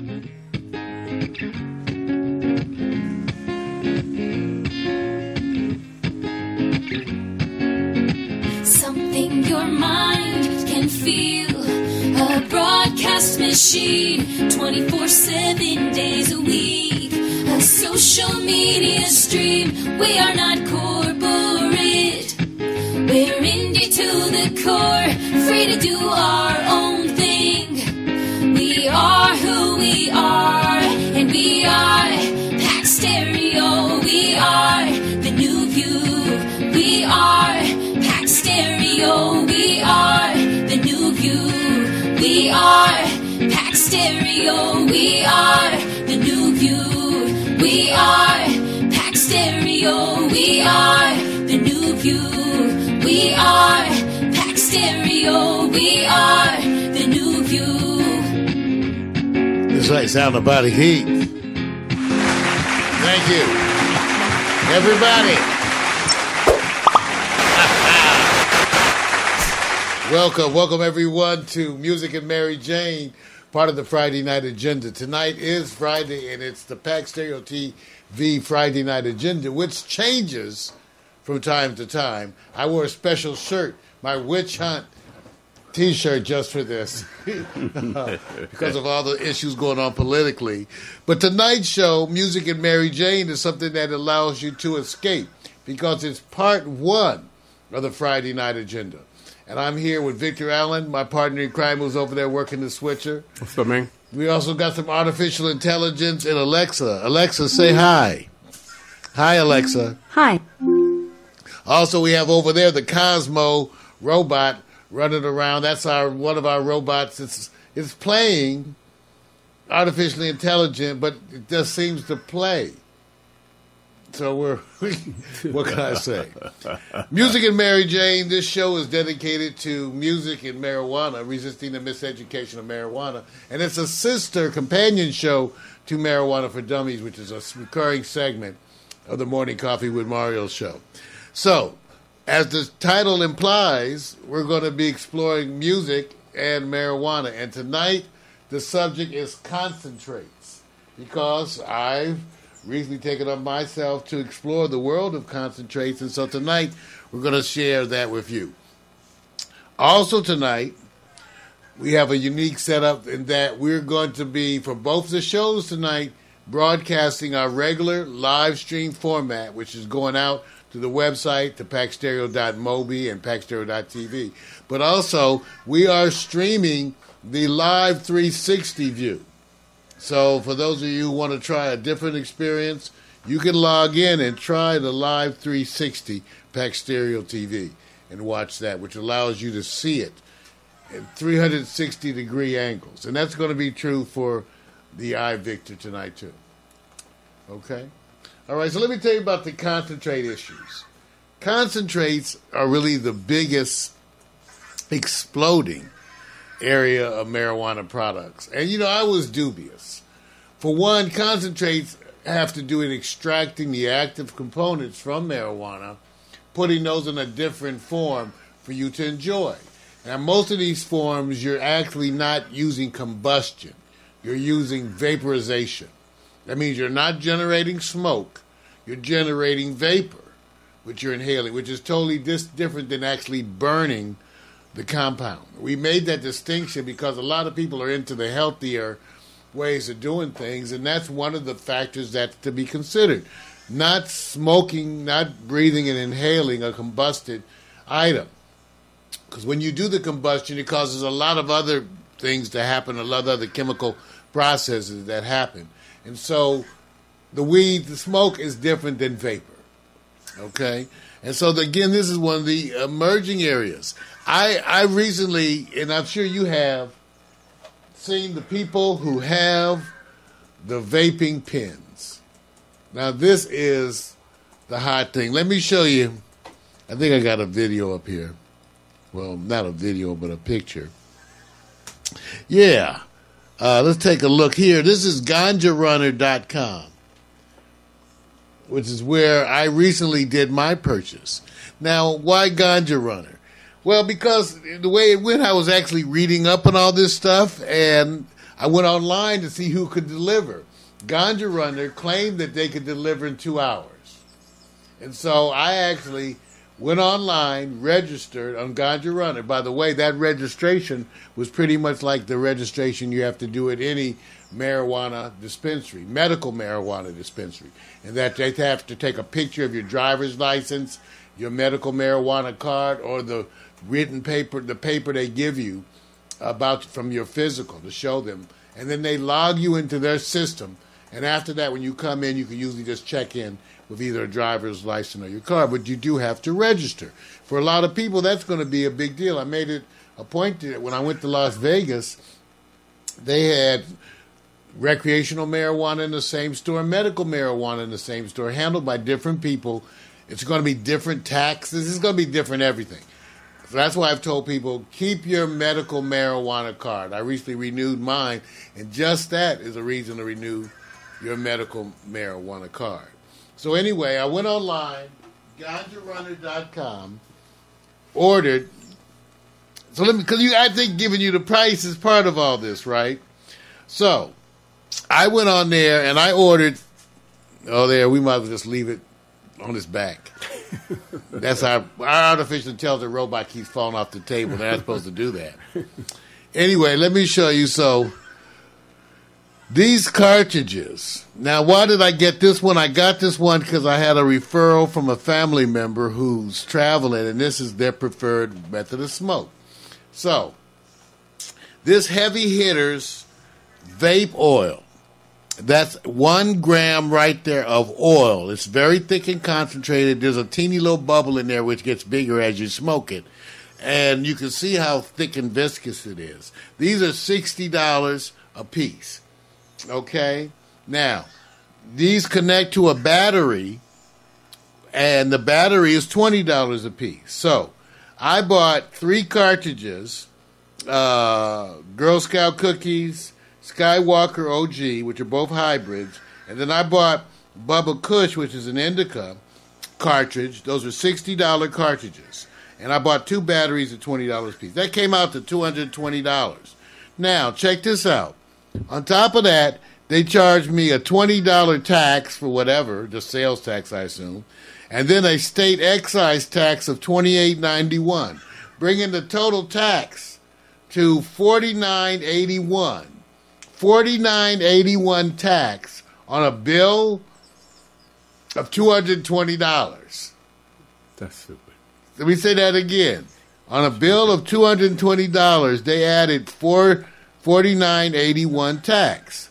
Something your mind can feel. A broadcast machine, 24/7 days a week. A social media stream. We are not corporate. We're indie to the core. Free to do our own thing. We are who we are. And we are Pack Stereo. We are the new view. We are Pack Stereo. We are the new view. We are Pack Stereo. We are the new view. We are Pack Stereo. We are the new view. We are Pack Stereo. We are the new view. That's right, sound about heat. Thank you, everybody. Welcome everyone to Music and Mary Jane, part of the Friday Night Agenda. Tonight is Friday, and it's the Pack Stereo TV Friday Night Agenda, which changes from time to time. I wore a special shirt, my Witch Hunt T-shirt, just for this, because of all the issues going on politically. But tonight's show, Music and Mary Jane, is something that allows you to escape, because it's part one of the Friday Night Agenda. And I'm here with Victor Allen, my partner in crime, who's over there working the switcher. What's up, man? We also got some artificial intelligence and Alexa. Alexa, say hi. Hi, Alexa. Hi. Also, we have over there the Cosmo robot running around. That's one of our robots. It's playing artificially intelligent, but it just seems to play. So what can I say? Music and Mary Jane, this show is dedicated to music and marijuana, resisting the miseducation of marijuana. And it's a sister companion show to Marijuana for Dummies, which is a recurring segment of the Morning Coffee with Mario show. So, as the title implies, we're going to be exploring music and marijuana. And tonight, the subject is concentrates, because I've recently taken up myself to explore the world of concentrates, and so tonight we're going to share that with you. Also tonight, we have a unique setup in that we're going to be, for both the shows tonight, broadcasting our regular live stream format, which is going out to the website, to packstereo.mobi and packstereo.tv. But also, we are streaming the live 360 view. So for those of you who want to try a different experience, you can log in and try the Live 360 Pack Stereo TV and watch that, which allows you to see it at 360-degree angles. And that's going to be true for the iVictor tonight, too. Okay? All right, so let me tell you about the concentrate issues. Concentrates are really the biggest exploding area of marijuana products. And, I was dubious. For one, concentrates have to do with extracting the active components from marijuana, putting those in a different form for you to enjoy. Now, most of these forms, you're actually not using combustion. You're using vaporization. That means you're not generating smoke. You're generating vapor, which you're inhaling, which is totally different than actually burning the compound. We made that distinction because a lot of people are into the healthier ways of doing things, and that's one of the factors that's to be considered. Not smoking, not breathing and inhaling a combusted item. Because when you do the combustion, it causes a lot of other things to happen, a lot of other chemical processes that happen. And so the smoke is different than vapor. Okay? And so, again, this is one of the emerging areas. I recently, and I'm sure you have, seen the people who have the vaping pens. Now, this is the hot thing. Let me show you. I think I got a video up here. Well, not a video, but a picture. Yeah. Let's take a look here. This is ganjarunner.com, which is where I recently did my purchase. Now, why Ganja Runner? Well, because the way it went, I was actually reading up on all this stuff, and I went online to see who could deliver. Ganja Runner claimed that they could deliver in 2 hours. And so I actually went online, registered on Ganja Runner. By the way, that registration was pretty much like the registration you have to do at any marijuana dispensary, medical marijuana dispensary. And that they have to take a picture of your driver's license, your medical marijuana card, or the written paper, the paper they give you about from your physical to show them. And then they log you into their system. And after that, when you come in, you can usually just check in with either a driver's license or your car. But you do have to register. For a lot of people, that's going to be a big deal. I made it a point that when I went to Las Vegas, they had recreational marijuana in the same store, medical marijuana in the same store, handled by different people. It's going to be different taxes. It's going to be different everything. So that's why I've told people, keep your medical marijuana card. I recently renewed mine, and just that is a reason to renew your medical marijuana card. So anyway, I went online, ganjarunner.com, ordered. So I think giving you the price is part of all this, right? So I went on there and I ordered. Oh, there, we might as well just leave it on his back. That's our artificial intelligence robot keeps falling off the table. They're not supposed to do that. Anyway, let me show you. So these cartridges. Now, why did I get this one? I got this one because I had a referral from a family member who's traveling, and this is their preferred method of smoke. So, this Heavy Hitters vape oil. That's 1 gram right there of oil. It's very thick and concentrated. There's a teeny little bubble in there which gets bigger as you smoke it. And you can see how thick and viscous it is. These are $60 a piece. Okay? Now, these connect to a battery, and the battery is $20 a piece. So, I bought 3 cartridges, Girl Scout cookies, Skywalker OG, which are both hybrids, and then I bought Bubba Kush, which is an indica cartridge. Those are $60 cartridges. And I bought 2 batteries at $20 a piece. That came out to $220. Now, check this out. On top of that, they charged me a $20 tax for whatever, the sales tax, I assume, and then a state excise tax of $28.91, bringing the total tax to $49.81. $49.81 tax on a bill of $220. That's stupid. Let me say that again. On a bill of $220, they added $49.81 tax.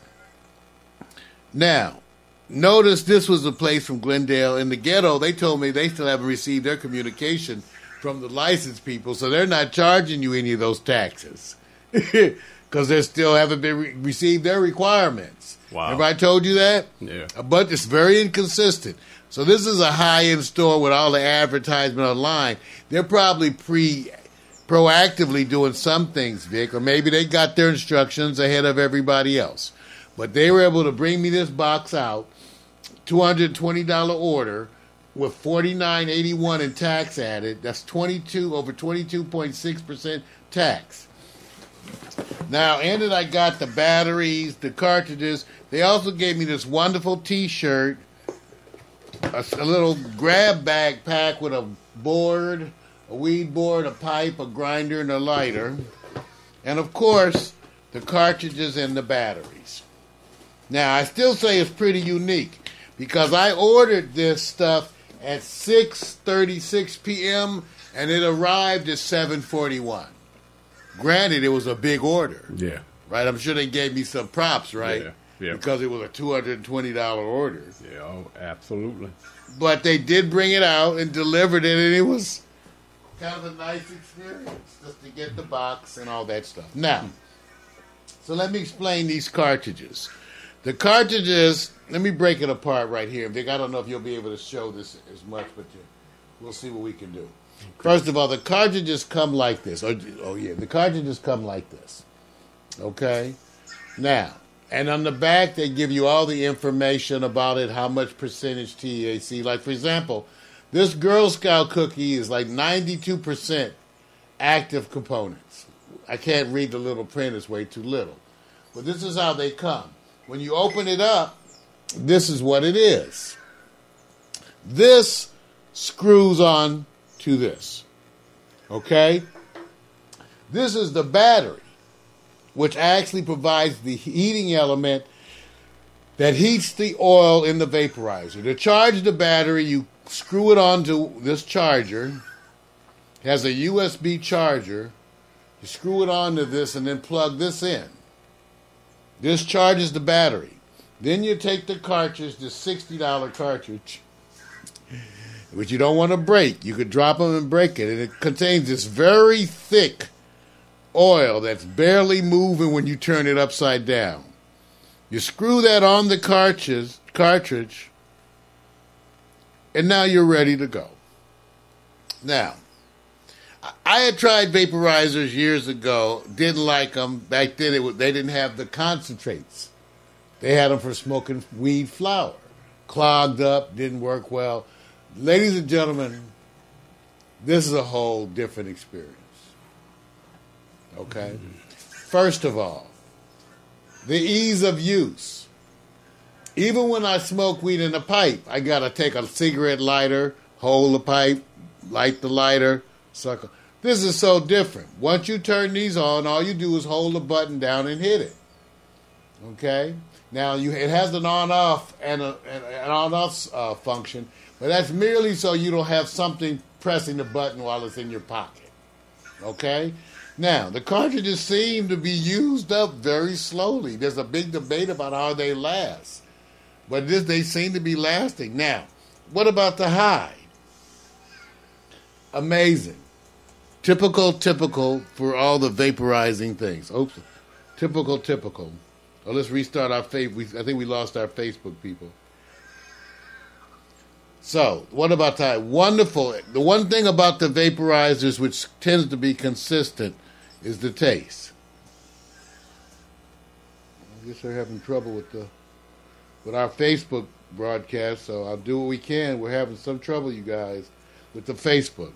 Now, notice this was a place from Glendale. In the ghetto, they told me they still haven't received their communication from the licensed people, so they're not charging you any of those taxes because they still haven't been received their requirements. Wow. Have I told you that? Yeah. But it's very inconsistent. So this is a high-end store with all the advertisement online. They're probably proactively doing some things, Vic, or maybe they got their instructions ahead of everybody else. But they were able to bring me this box out, $220 order, with $49.81 in tax added. That's over 22.6% tax. Now, and then I got the batteries, the cartridges. They also gave me this wonderful T-shirt, a little grab bag pack with a board, a weed board, a pipe, a grinder, and a lighter. And, of course, the cartridges and the batteries. Now, I still say it's pretty unique because I ordered this stuff at 6:36 p.m. and it arrived at 7:41. Granted, it was a big order. Yeah. Right? I'm sure they gave me some props, right? Yeah. Because it was a $220 order. Yeah, oh, absolutely. But they did bring it out and delivered it, and it was kind of a nice experience just to get the box and all that stuff. Now, so let me explain these cartridges. The cartridges, let me break it apart right here. Vic, I don't know if you'll be able to show this as much, but we'll see what we can do. Okay. First of all, the cartridges come like this. The cartridges come like this. Okay? Now, and on the back, they give you all the information about it, how much percentage THC. Like, for example, this Girl Scout cookie is like 92% active components. I can't read the little print. It's way too little. But this is how they come. When you open it up, this is what it is. This screws on to this. Okay? This is the battery, which actually provides the heating element that heats the oil in the vaporizer. To charge the battery, you screw it onto this charger. It has a USB charger. You screw it onto this and then plug this in. This charges the battery. Then you take the cartridge, the $60 cartridge, which you don't want to break. You could drop them and break it. And it contains this very thick oil that's barely moving when you turn it upside down. You screw that on the cartridge, and now you're ready to go. Now, I had tried vaporizers years ago, didn't like them. Back then, they didn't have the concentrates. They had them for smoking weed flower. Clogged up, didn't work well. Ladies and gentlemen, this is a whole different experience. Okay? First of all, the ease of use. Even when I smoke weed in a pipe, I got to take a cigarette lighter, hold the pipe, light the lighter, suck. This is so different. Once you turn these on, all you do is hold the button down and hit it. Okay? Now, it has an on-off and an on-off function, but that's merely so you don't have something pressing the button while it's in your pocket. Okay? Now, the cartridges seem to be used up very slowly. There's a big debate about how they last, but they seem to be lasting. Now, what about the high? Amazing. Typical for all the vaporizing things. Oops. Typical. Oh, let's restart our Facebook. I think we lost our Facebook people. So, what about that? Wonderful. The one thing about the vaporizers, which tends to be consistent, is the taste. I guess they're having trouble with our Facebook broadcast, so I'll do what we can. We're having some trouble, you guys, with the Facebook.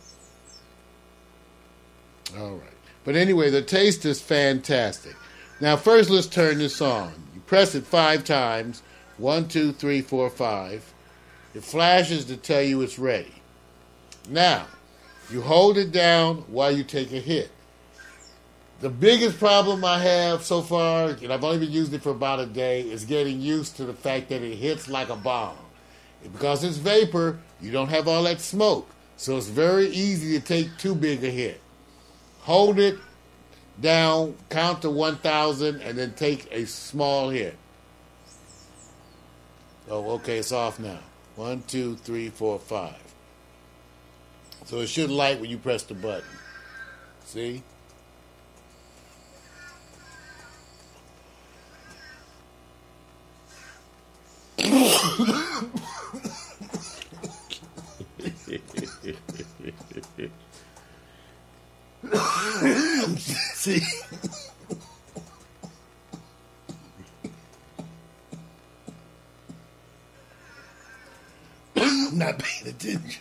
All right. But anyway, the taste is fantastic. Now, first, let's turn this on. You press it 5 times. 1, 2, 3, 4, 5. It flashes to tell you it's ready. Now, you hold it down while you take a hit. The biggest problem I have so far, and I've only been using it for about a day, is getting used to the fact that it hits like a bomb. Because it's vapor, you don't have all that smoke. So it's very easy to take too big a hit. Hold it down, count to 1,000, and then take a small hit. Oh, okay, it's off now. 1, 2, 3, 4, 5. So it should light when you press the button. See? See? Not paying attention.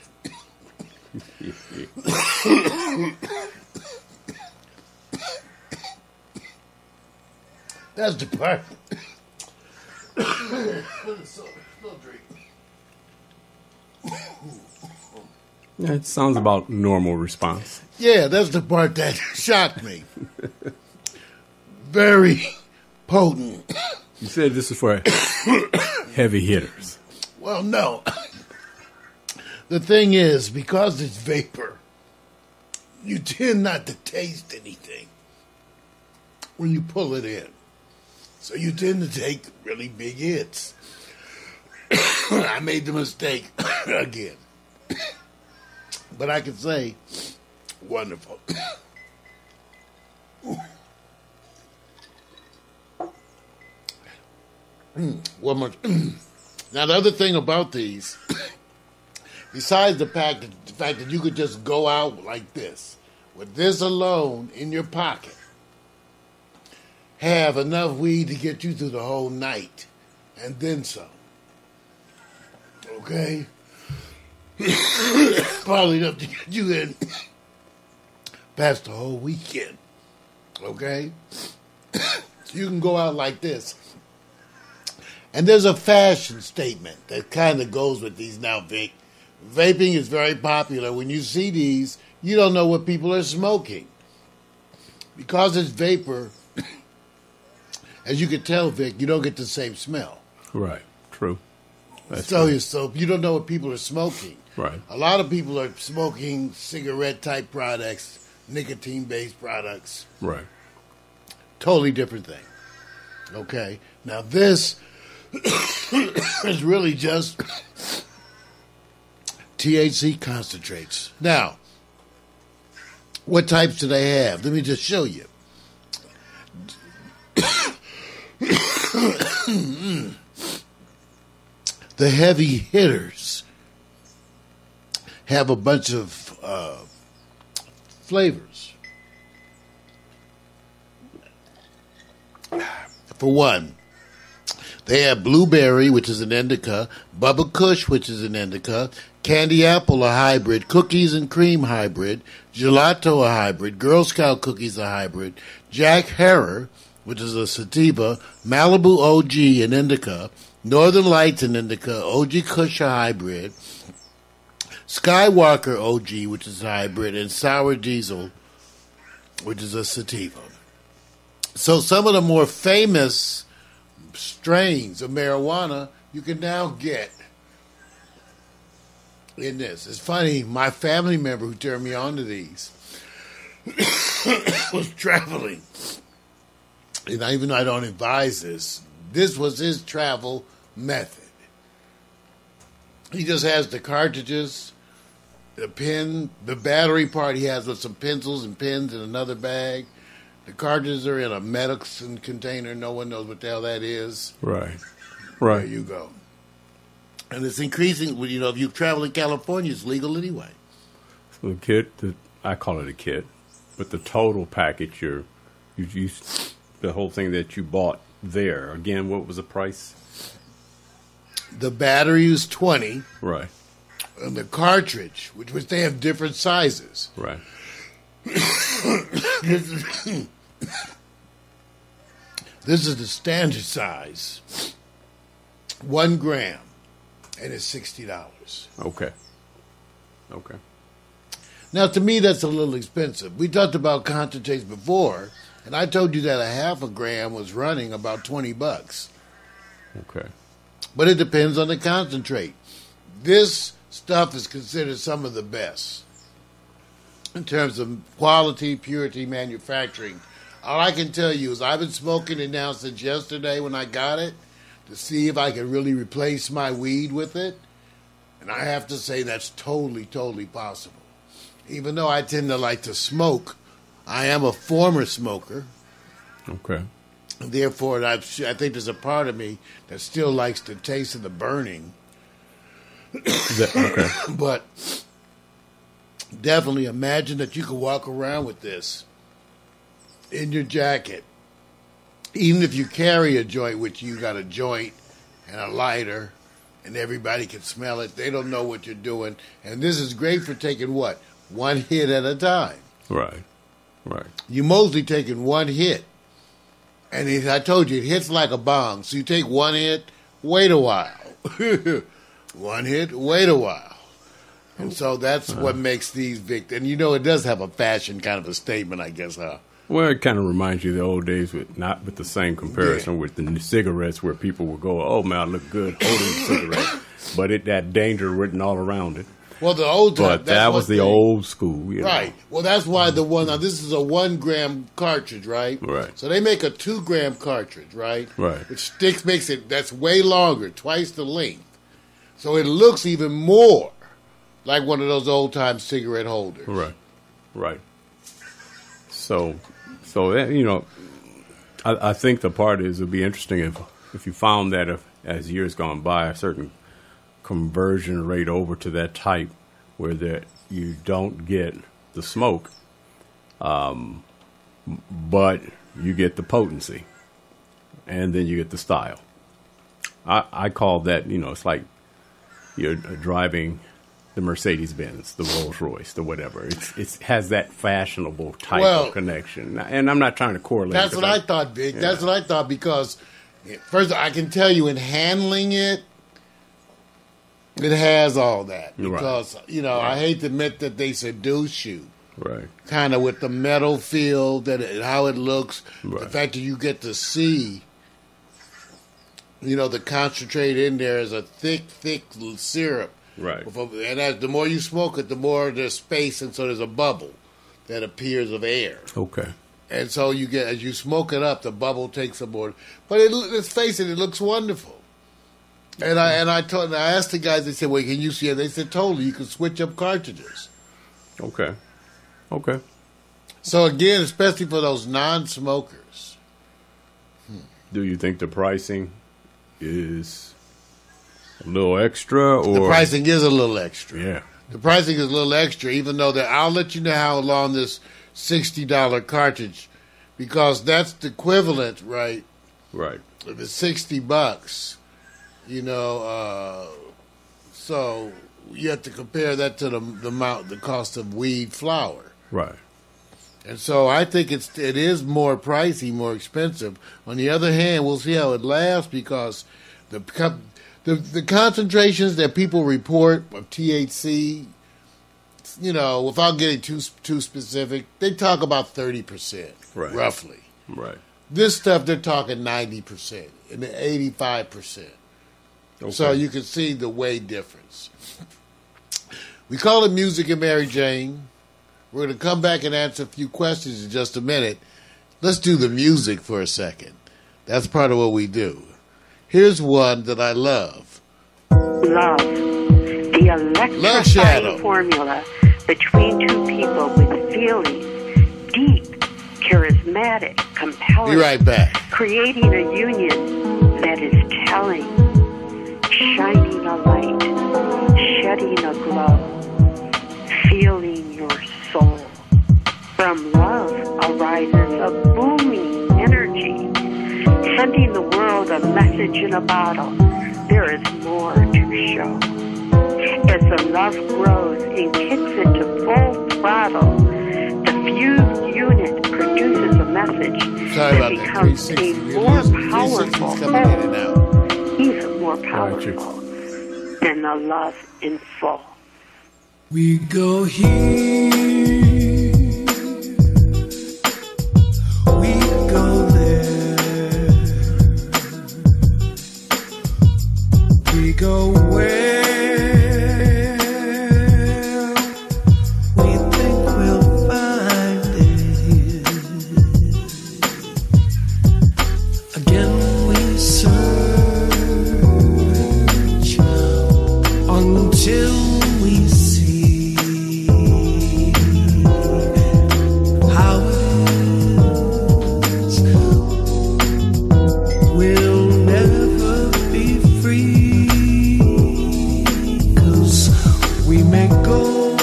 That's the part. Still drink. Yeah, it sounds about normal response. Yeah, that's the part that shocked me. Very potent. You said this is for heavy hitters. Well, no. The thing is, because it's vapor, you tend not to taste anything when you pull it in. So you tend to take really big hits. I made the mistake again. But I can say, wonderful. One more. Now, the other thing about these, besides the fact that you could just go out like this, with this alone in your pocket, have enough weed to get you through the whole night, and then some. Okay? Probably enough to get you in past the whole weekend. Okay? You can go out like this. And there's a fashion statement that kind of goes with these now, Vic. Vaping is very popular. When you see these, you don't know what people are smoking. Because it's vapor, as you can tell, Vic, you don't get the same smell. Right. True. That's So true. you don't know what people are smoking. Right. A lot of people are smoking cigarette-type products, nicotine-based products. Right. Totally different thing. Okay? Now, this is really just THC concentrates. Now, what types do they have? Let me just show you. The heavy hitters have a bunch of flavors. For one, they have blueberry, which is an indica, Bubba Kush, which is an indica, candy apple, a hybrid, cookies and cream hybrid, gelato, a hybrid, Girl Scout cookies, a hybrid, Jack Herer, which is a sativa, Malibu OG, an indica, Northern Lights, an indica, OG Kush, a hybrid, Skywalker OG, which is a hybrid, and Sour Diesel, which is a sativa. So some of the more famous strains of marijuana you can now get in this. It's funny, my family member who turned me on to these was traveling. And even though I don't advise this was his travel method. He just has the cartridges, the pen, the battery part he has with some pencils and pens in another bag. The cartridges are in a medicine container. No one knows what the hell that is. Right. There Right. you go. And it's increasing. You know, if you travel in California, it's legal anyway. So the kit, I call it a kit, but the total package, you the whole thing that you bought there. Again, what was the price? The battery is 20, Right. and the cartridge, which they have different sizes. Right. This is the standard size, 1 gram, and it's $60. Okay. Okay. Now, to me, that's a little expensive. We talked about concentrates before, and I told you that a half a gram was running about $20. Okay. But it depends on the concentrate. This stuff is considered some of the best in terms of quality, purity, manufacturing. All I can tell you is I've been smoking it now since yesterday when I got it to see if I can really replace my weed with it. And I have to say that's totally, totally possible. Even though I tend to like to smoke, I am a former smoker. Okay. And therefore, I think there's a part of me that still likes the taste of the burning. Okay. But definitely imagine that you could walk around with this in your jacket. Even if you carry a joint with you, got a joint and a lighter, and everybody can smell it. They don't know what you're doing. And this is great for taking what? 1 hit at a time. Right. Right. You're mostly taking 1 hit. And I told you, it hits like a bong. So you take 1 hit, wait a while. 1 hit, wait a while. And so that's what makes these And you know, it does have a fashion kind of a statement, I guess, huh? Well, it kind of reminds you of the old days, with not with the same comparison with the cigarettes, where people would go, "Oh man, I look good holding the cigarette," but that danger written all around it. Well, the old time. But that was the old school, right? know. Well, that's why the one. Now, this is a 1 gram cartridge, right? Right. So they make a 2 gram cartridge, right? Right. Which makes it that's way longer, twice the length. So it looks even more like one of those old time cigarette holders. Right. Right. So you know, I think the part is it'd be interesting if you found that as years gone by, a certain conversion rate over to that type where that you don't get the smoke, but you get the potency, and then you get the style. I call that, you know, it's like you're driving the Mercedes-Benz, the Rolls-Royce, the whatever. It has that fashionable type of connection. And I'm not trying to correlate. That's what I thought, Vic. Yeah. That's what I thought because, first, I can tell you in handling it, it has all that. Because, I hate to admit that they seduce you. Right. Kind of with the metal feel, how it looks, the fact that you get to see, the concentrate in there is a thick syrup. Right. And the more you smoke it, the more there's space, and so there's a bubble that appears of air. Okay. And so you get, as you smoke it up, the bubble takes some more. But let's face it looks wonderful. And I asked the guys, they said, well, can you see it? They said, totally, you can switch up cartridges. Okay. So again, especially for those non-smokers. Do you think the pricing is a little extra? Or the pricing is a little extra. Yeah. The pricing is a little extra, even though I'll let you know how long this $60 cartridge, because that's the equivalent, right? Right. If it's $60, so you have to compare that to the cost of weed flower. Right. And so I think it is more pricey, more expensive. On the other hand, we'll see how it lasts because the concentrations that people report of THC, without getting too specific, they talk about 30%, roughly. Right. This stuff, they're talking 90% and 85%. Okay. So you can see the weight difference. We call it Music and Mary Jane. We're going to come back and answer a few questions in just a minute. Let's do the music for a second. That's part of what we do. Here's one that I love. Love. The electrifying formula between two people with feelings, deep, charismatic, compelling. Be right back. Creating a union that is telling, shining a light, shedding a glow, feeling your soul. From love arises a booming energy, sending the world a message in a bottle. There is more to show. As the love grows and kicks into full throttle, the fused unit produces a message that becomes a more powerful whole, even more powerful than the love in full. We go here, we go there, we go where we think we'll find it. Again we search until we see how it is. We'll never be free, 'cause we make goals,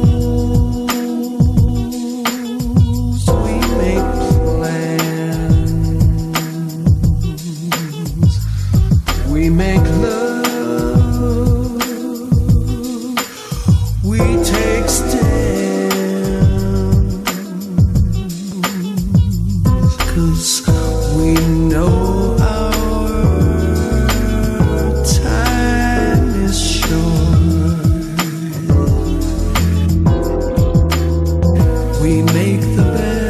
we make plans, we make love. We take stands, 'cause we know our time is short. We make the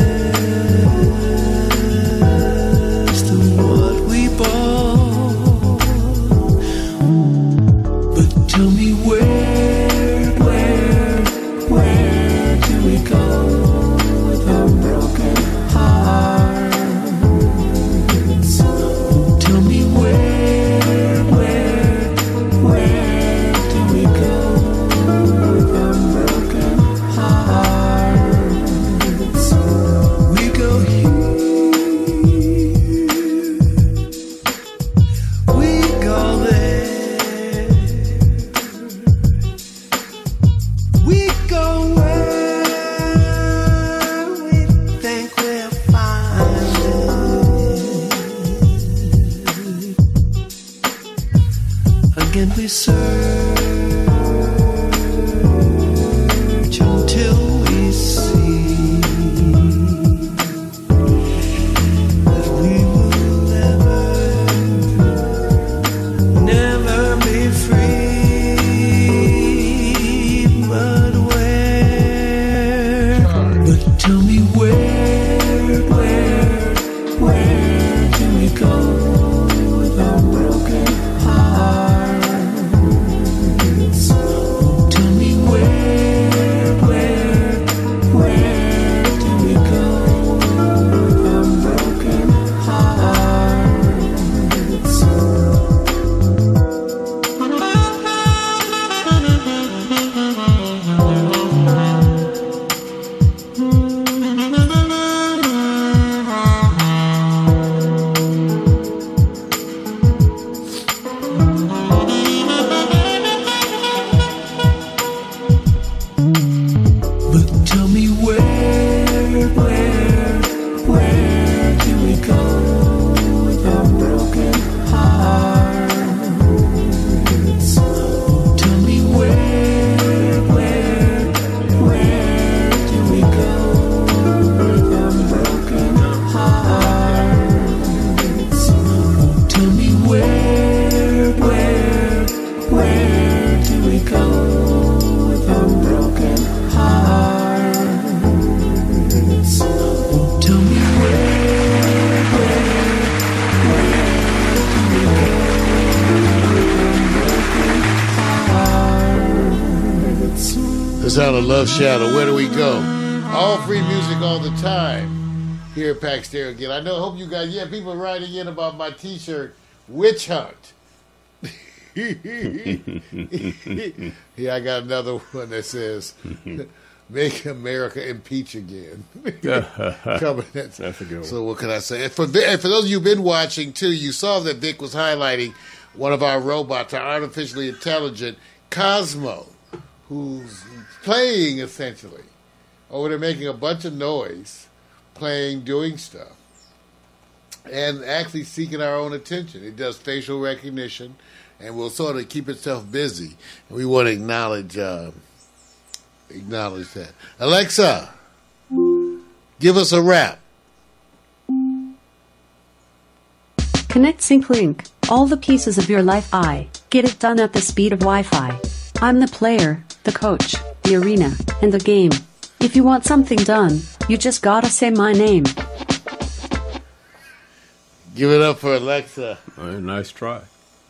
best of what we bought. But tell me where do we go with our broken hearts? Tell me where do we go with our broken hearts? We go here, we go there, we go where we think we'll find it. Again we search sound of Love Shadow. Where do we go? All free music all the time here at Pax Stereo again. I know, hope you guys, people are writing in about my T-shirt, Witch Hunt. Yeah, I got another one that says, Make America Impeach Again. Coming That's a good one. So what can I say? And for those of you who've been watching, too, you saw that Vic was highlighting one of our robots, our artificially intelligent Cosmo, who's playing, essentially. Over there making a bunch of noise, playing, doing stuff, and actually seeking our own attention. It does facial recognition, and will sort of keep itself busy. And we want to acknowledge that. Alexa, give us a rap. Connect SyncLink. All the pieces of your life. I get it done at the speed of Wi-Fi. I'm the player, the coach, the arena, and the game. If you want something done, you just gotta say my name. Give it up for Alexa. Nice try.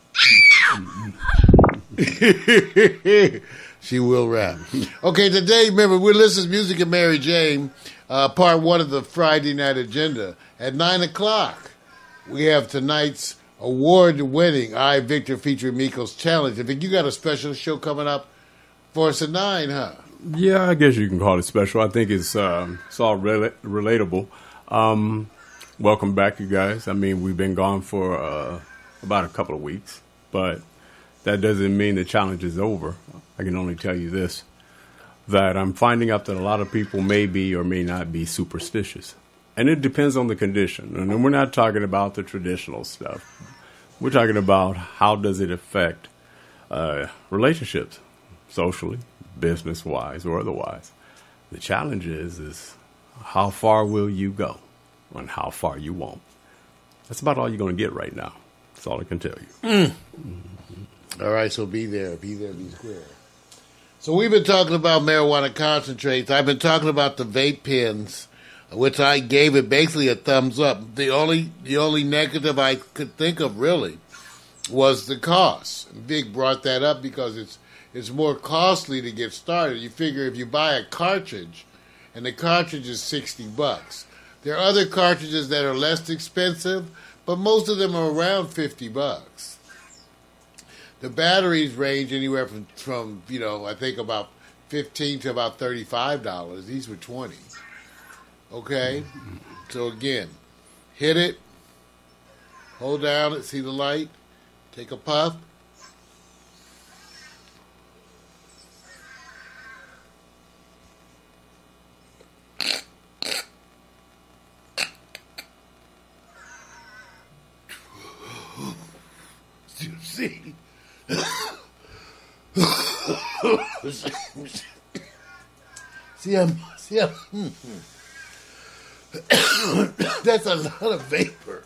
She will rap. Okay, today, remember, we're listening to Music and Mary Jane, part one of the Friday night agenda. At 9 o'clock, we have tonight's award-winning I, Victor, featuring Miko's Challenge. I think you got a special show coming up for us at 9, huh? Yeah, I guess you can call it special. I think it's all relatable. Welcome back, you guys. I mean, we've been gone for about a couple of weeks, but that doesn't mean the challenge is over. I can only tell you this, that I'm finding out that a lot of people may be or may not be superstitious. And it depends on the condition. And we're not talking about the traditional stuff. We're talking about how does it affect relationships, socially, business-wise, or otherwise. The challenge is how far will you go and how far you won't. That's about all you're going to get right now. That's all I can tell you. All right, so be there, be square. So we've been talking about marijuana concentrates. I've been talking about the vape pens, which I gave it basically a thumbs up. The only negative I could think of really was the cost. Vic brought that up because it's more costly to get started. You figure if you buy a cartridge, and the cartridge is $60. There are other cartridges that are less expensive, but most of them are around $50. The batteries range anywhere from I think about $15 to about $35. These were $20. Okay? So again, hit it, hold down it, see the light, take a puff. See? That's a lot of vapor.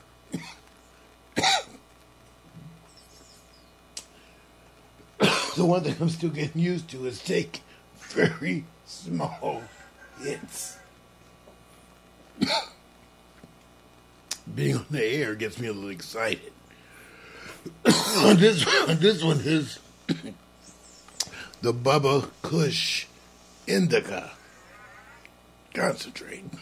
The one thing I'm still getting used to is take very small hits. Being on the air gets me a little excited. This one is the Bubba Kush Indica concentrate.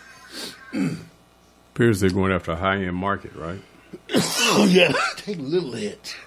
Appears they're going after a high-end market, right? Yeah, take a little hit.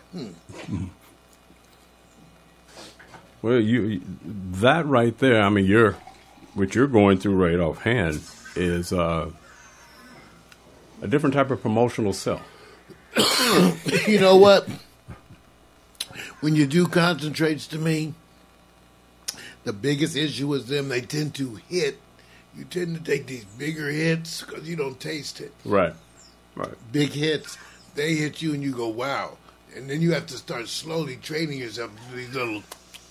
Well, that right there, I mean, what you're going through right offhand is a different type of promotional sell. You know what? When you do concentrates to me, the biggest issue is them. They tend to hit. You tend to take these bigger hits because you don't taste it. Right. Big hits, they hit you and you go, wow. And then you have to start slowly training yourself to do these little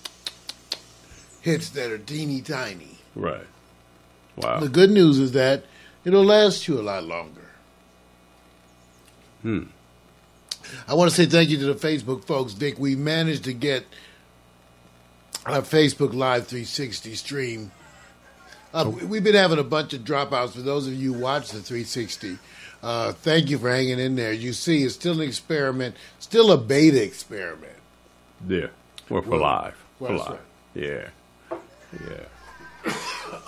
hits that are teeny tiny. Right. Wow. The good news is that it'll last you a lot longer. I want to say thank you to the Facebook folks, Dick. We managed to get our Facebook Live 360 stream. We've been having a bunch of dropouts. For those of you who watch the 360, thank you for hanging in there. You see, it's still an experiment, still a beta experiment. Yeah. Well, for live. Well, for live. Yeah. Yeah.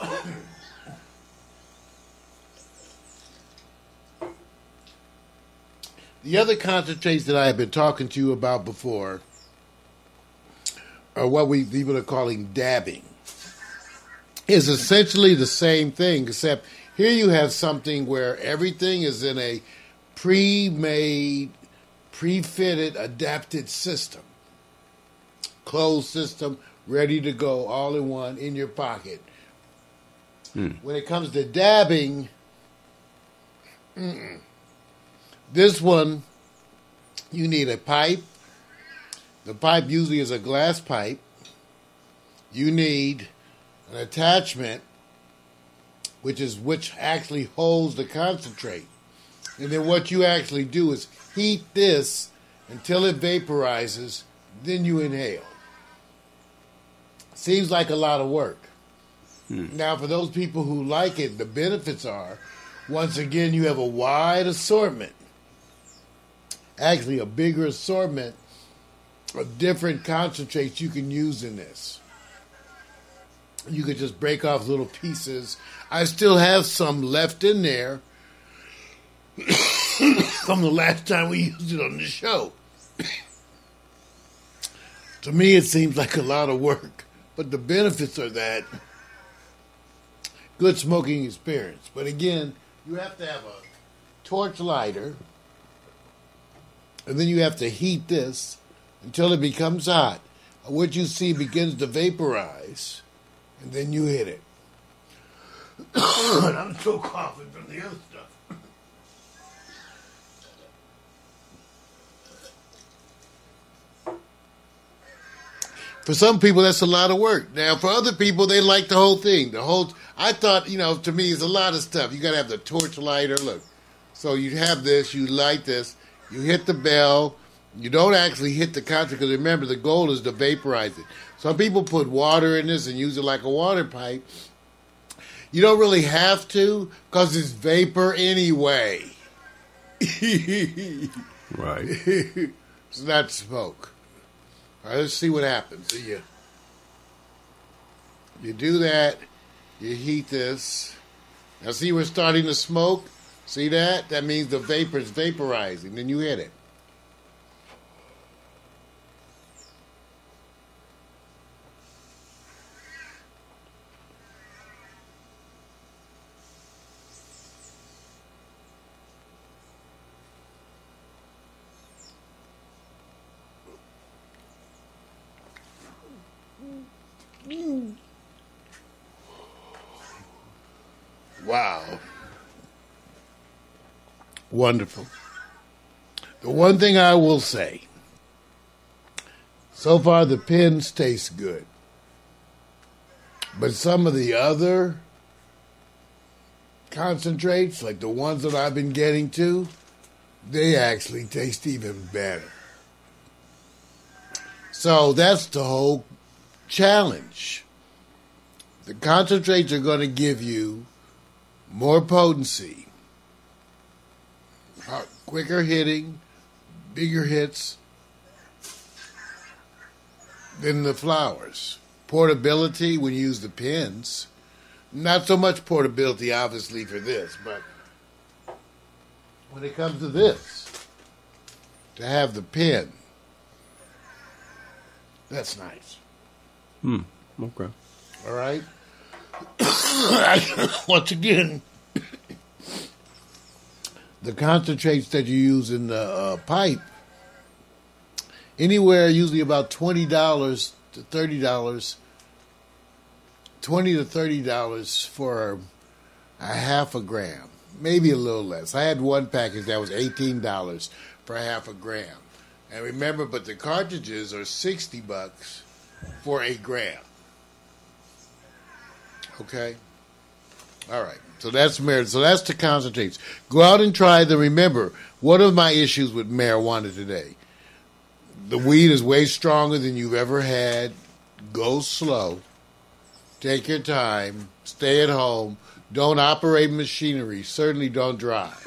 The other concentrates that I have been talking to you about before are what we people are calling dabbing. Is essentially the same thing, except here you have something where everything is in a pre-made, pre-fitted, adapted system. Closed system, ready to go, all in one, in your pocket. When it comes to dabbing, this one, you need a pipe. The pipe usually is a glass pipe. You need an attachment, which actually holds the concentrate. And then what you actually do is heat this until it vaporizes, then you inhale. Seems like a lot of work. Now, for those people who like it, the benefits are, once again, you have a wide assortment. Actually, a bigger assortment of different concentrates you can use in this. You could just break off little pieces. I still have some left in there from the last time we used it on the show. To me, it seems like a lot of work, but the benefits are that good smoking experience. But again, you have to have a torch lighter, and then you have to heat this until it becomes hot. What you see begins to vaporize, and then you hit it. I'm so coughing from the other stuff. For some people, that's a lot of work. Now, for other people, they like the whole thing. I thought, to me, it's a lot of stuff. You got to have the torch lighter. Look, so you have this, you light this, you hit the bell. You don't actually hit the concentrate because remember, the goal is to vaporize it. Some people put water in this and use it like a water pipe. You don't really have to because it's vapor anyway. Right. It's not smoke. All right, let's see what happens. So you do that. You heat this. Now see we're starting to smoke? See that? That means the vapor is vaporizing. Then you hit it. Wow. Wonderful. The one thing I will say, so far the pins taste good. But some of the other concentrates, like the ones that I've been getting to, they actually taste even better. So that's the whole challenge. The concentrates are going to give you more potency, quicker hitting, bigger hits than the flowers. Portability when you use the pins. Not so much portability, obviously, for this, but when it comes to this, to have the pin, that's nice. Okay. All right? Once again, the concentrates that you use in the pipe, anywhere usually about $20 to $30, $20 to $30 for a half a gram, maybe a little less. I had one package that was $18 for a half a gram. And remember, but the cartridges are $60 for a gram. Okay? All right. So that's merit. So that's the concentrates. Go out and try them. Remember, one of my issues with marijuana today, the weed is way stronger than you've ever had. Go slow. Take your time. Stay at home. Don't operate machinery. Certainly don't drive.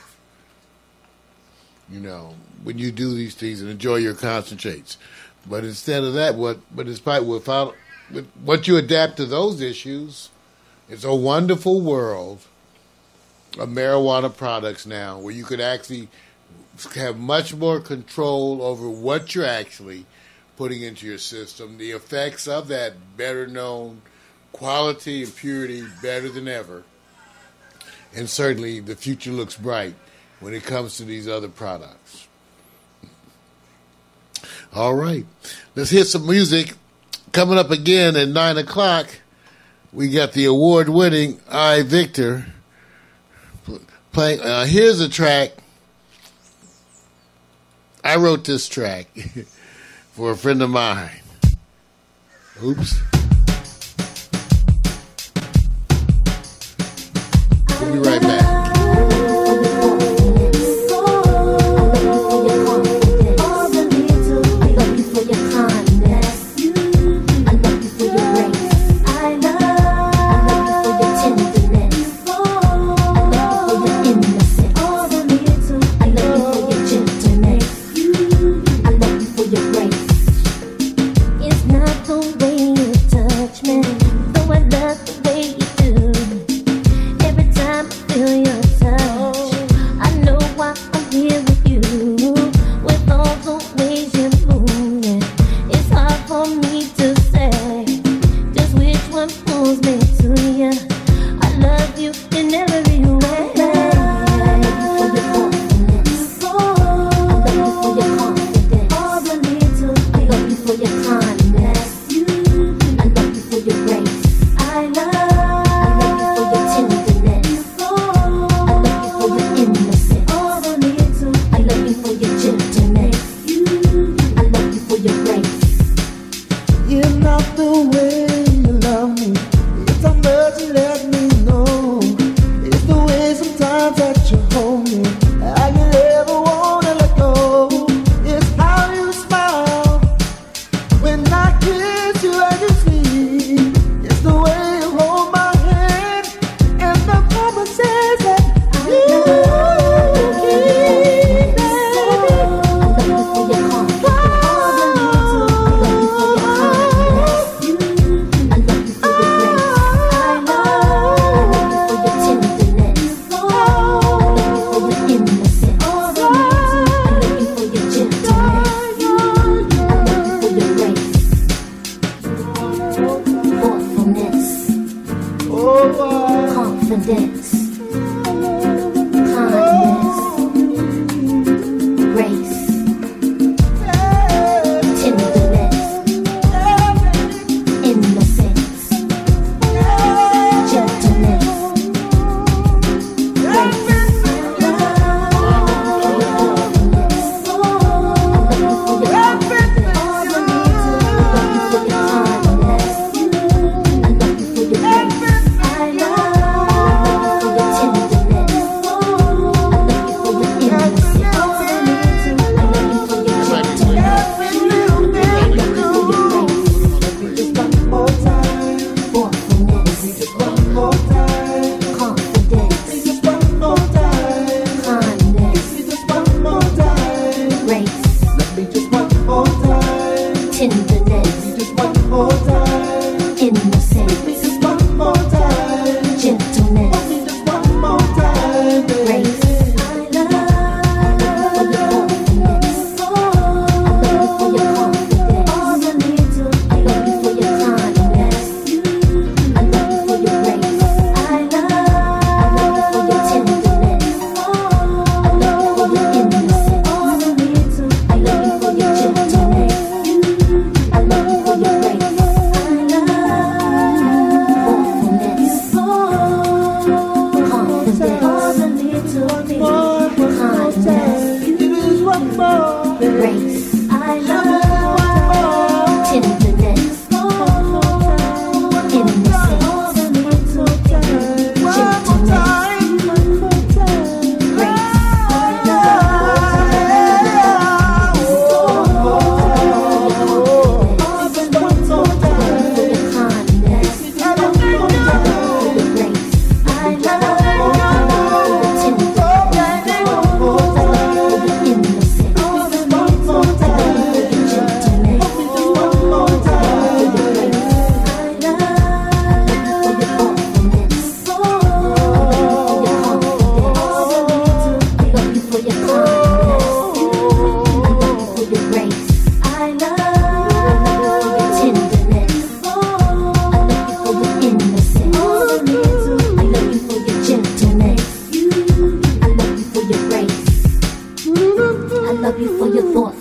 When you do these things and enjoy your concentrates. But instead of that, but despite without once you adapt to those issues, it's a wonderful world of marijuana products now where you could actually have much more control over what you're actually putting into your system. The effects of that better known, quality and purity better than ever. And certainly the future looks bright when it comes to these other products. All right. Let's hear some music. Coming up again at 9 o'clock, we got the award-winning I, Victor, playing. Here's a track. I wrote this track for a friend of mine. Oops. We'll be right back.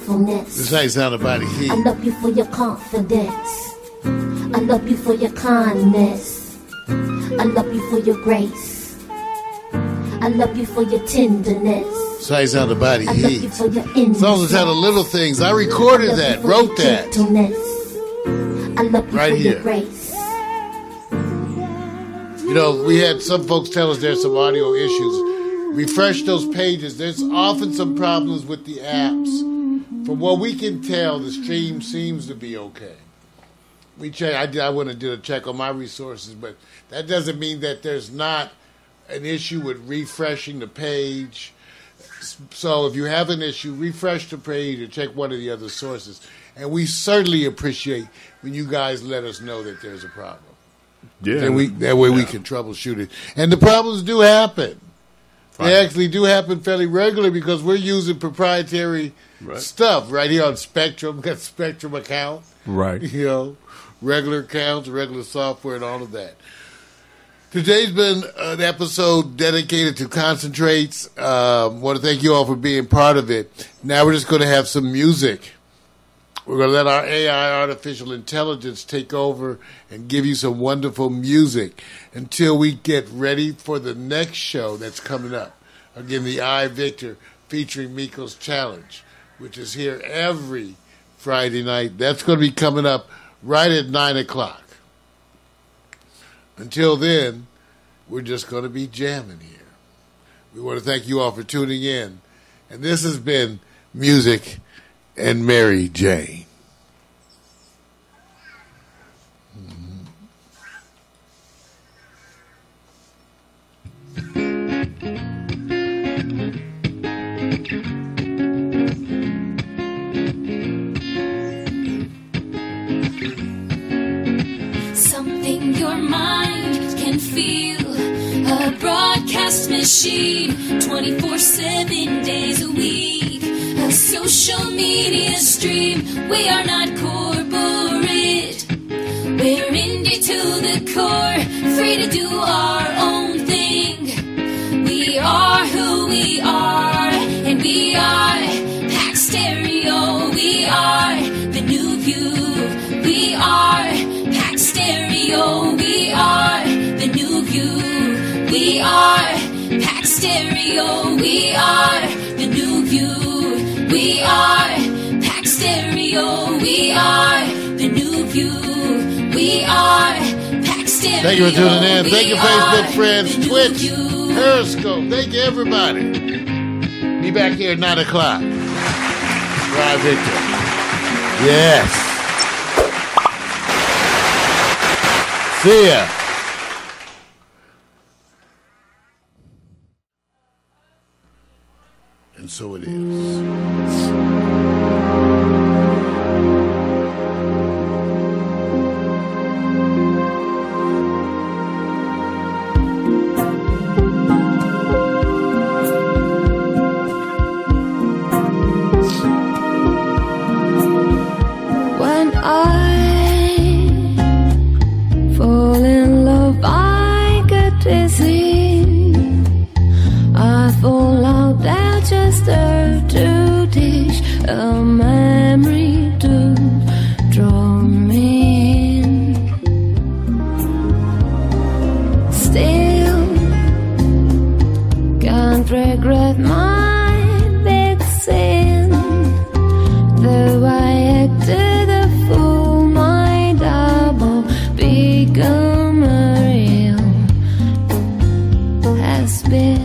thoughtfulness. This ain't sound about the heat. I love you for your confidence. I love you for your kindness. I love you for your grace. I love you for your tenderness. This ain't sound about the I love you heat. for your innocence. Songs that had the little things. I recorded I love that, you for wrote your that. gentleness. I love you Right for here. your grace. You know, we had some folks tell us there's some audio issues. Refresh those pages. There's often some problems with the apps. From what we can tell, the stream seems to be okay. We check. I went and did a check on my resources, but that doesn't mean that there's not an issue with refreshing the page. So if you have an issue, refresh the page or check one of the other sources. And we certainly appreciate when you guys let us know that there's a problem. Yeah. That way we can troubleshoot it. And the problems do happen. They actually do happen fairly regularly because we're using proprietary stuff right here on Spectrum. We've got Spectrum account. Right. You know, regular accounts, regular software, and all of that. Today's been an episode dedicated to concentrates. Want to thank you all for being part of it. Now we're just going to have some music. We're going to let our AI, artificial intelligence, take over and give you some wonderful music until we get ready for the next show that's coming up. Again, the I, Victor, featuring Miko's Challenge, which is here every Friday night. That's going to be coming up right at 9 o'clock. Until then, we're just going to be jamming here. We want to thank you all for tuning in. And this has been Music and Mary Jane. Something your mind can feel. A broadcast machine, 24/7 days a week. A social media stream. We are not corporate. We're indie to the core, free to do our own thing. We are who we are, and we are Pack Stereo. We are the new view. We are Pack Stereo. We are the new view. We are Pack Stereo. We are the new view. We are Pack Stereo. We are the new view. We are Pack Stereo. Thank you for tuning in. Thank you, We Facebook are friends, the new Twitch, view. Periscope. Thank you, everybody. Be back here at 9 o'clock. Right, Victor. Yes. See ya. And so it is. When I fall in love, I get dizzy. I fall out there just to dish a memory to draw me in. Still can't regret my big sin. Though I acted a fool, my double become a real has been.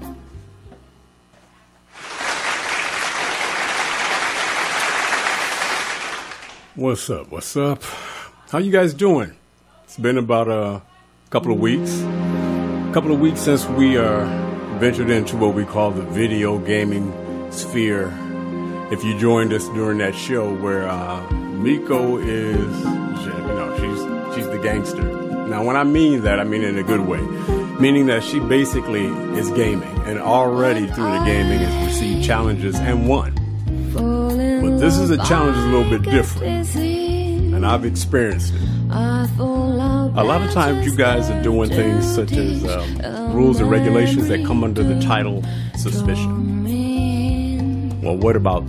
What's up? What's up? How you guys doing? It's been about a couple of weeks. Since we ventured into what we call the video gaming sphere. If you joined us during that show where Miko is, she's the gangster. Now, when I mean that, I mean in a good way. Meaning that she basically is gaming and already through the gaming has received challenges and won. But this is a challenge a little bit different, and I've experienced it. A lot of times you guys are doing things such as rules and regulations that come under the title suspicion. Well, what about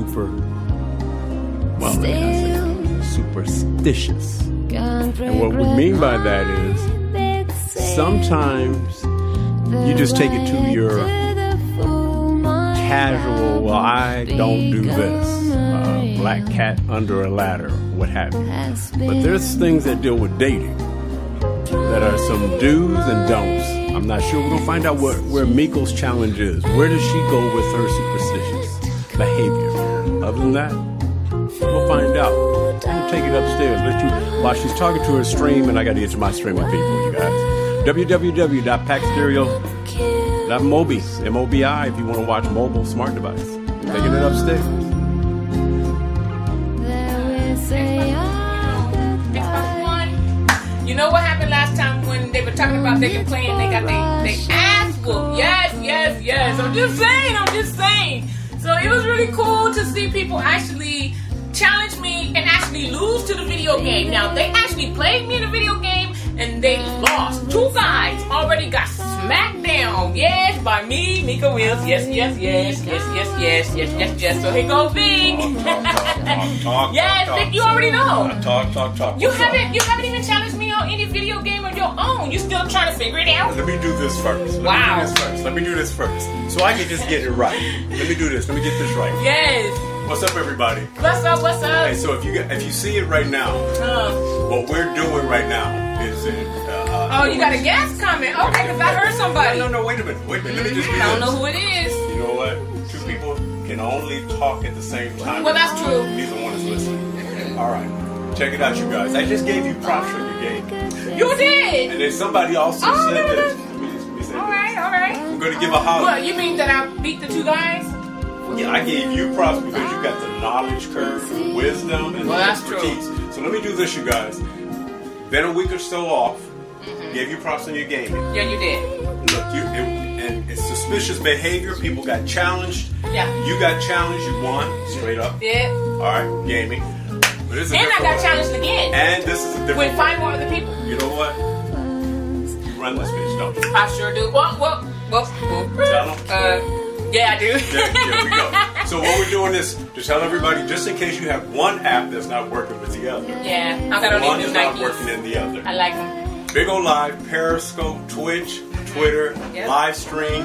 superstitious? And what we mean by that is sometimes you just take it to your casual, well, I don't do this, black cat under a ladder, what have you. But there's things that deal with dating that are some do's and don'ts. I'm not sure. We're going to find out where Miko's challenge is. Where does she go with her superstitious behavior? Other than that, we'll find out. We'll take it upstairs. While she's talking to her stream, and I got to get to my streaming people, you guys. www.packstereo.mobi, M-O-B-I, if you want to watch mobile smart device. Taking it upstairs. You know what happened last time when they were talking about they can play and they got they ass whooped? Yes. I'm just saying. So it was really cool to see people actually challenge me and actually lose to the video game. Now, they actually played me in a video game and they lost. 2 guys already got smacked down. Yes, by me, Miko Wills. Yes. So here goes Vic. Talk. Yes, Vic, you already know. Talk. You haven't even challenged me on any video game of your own. You still trying to figure it out? Let me do this first. Let me do this first. So I can just get it right. Let me do this. Let me get this right. Yes. What's up, everybody? What's up? Hey, so if you see it right now, what we're doing right now is you got a guest coming. Okay, because I heard somebody. No, wait a minute. Let me just do this. I don't know who it is. You know what? 2 people can only talk at the same time. Well, that's true. Neither one is listening. All right. Check it out, you guys. I just gave you props for your game. You did. And then somebody also said this. Let me say all right. I'm going to give a holler. What, you mean that I beat the 2 guys? Yeah, I gave you props because you got the knowledge curve, the wisdom, and the expertise. So let me do this, you guys. Been a week or so off. Gave you props on your gaming. Yeah, you did. Look, and it's suspicious behavior. People got challenged. Yeah. You got challenged. You won. Straight up. Yeah. All right, gaming. But this is and I got challenged again. And this is a different with 5 more other people. You know what? You run this bitch, don't you? I sure do. Well. Tell them. Yeah, I do. There we go. So what we're doing is to tell everybody, just in case you have one app that's not working with the other. Yeah, I got on one these is new not Nikes. working in the other. I like them. Big O Live, Periscope, Twitch, Twitter, live stream.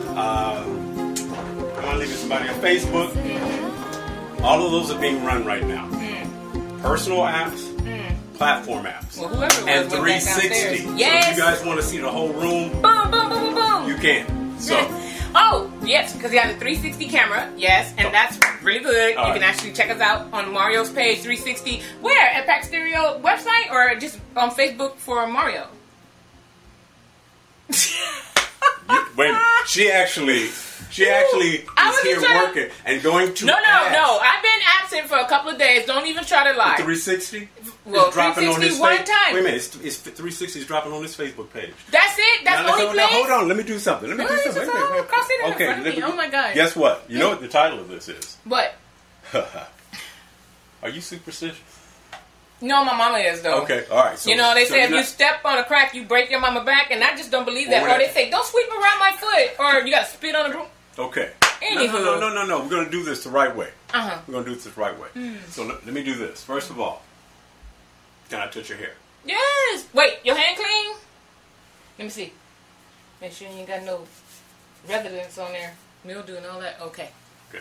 Come on, leave it somebody on Facebook. All of those are being run right now. Personal apps, platform apps, well, whoever it was and 360. Yes. So if you guys want to see the whole room, boom, you can. So. Oh, yes, because he has a 360 camera, yes, and that's really good. You can actually check us out on Mario's page, 360. Where? At Pack Stereo website or just on Facebook for Mario? Wait, she actually is here working and going to No. I've been absent for a couple of days. Don't even try to lie. 360? Well, 360 one time. Wait a minute, it's 360 is dropping on his Facebook page. That's it? That's the only place? Hold on, let me do something. Wait. Okay, oh my God. Guess what? You know what the title of this is? What? Are you superstitious? No, my mama is, though. Okay, all right. So, they say if you step on a crack, you break your mama back, and I just don't believe that. Or they say, don't sweep around my foot, or you got to spit on the broom. Okay. Anywho. No. We're going to do this the right way. Uh-huh. We're going to do this the right way. So let me do this. First of all, can I touch your hair? Yes. Wait, your hand clean? Let me see. Make sure you ain't got no residence on there. Mildew and all that. Okay. Good.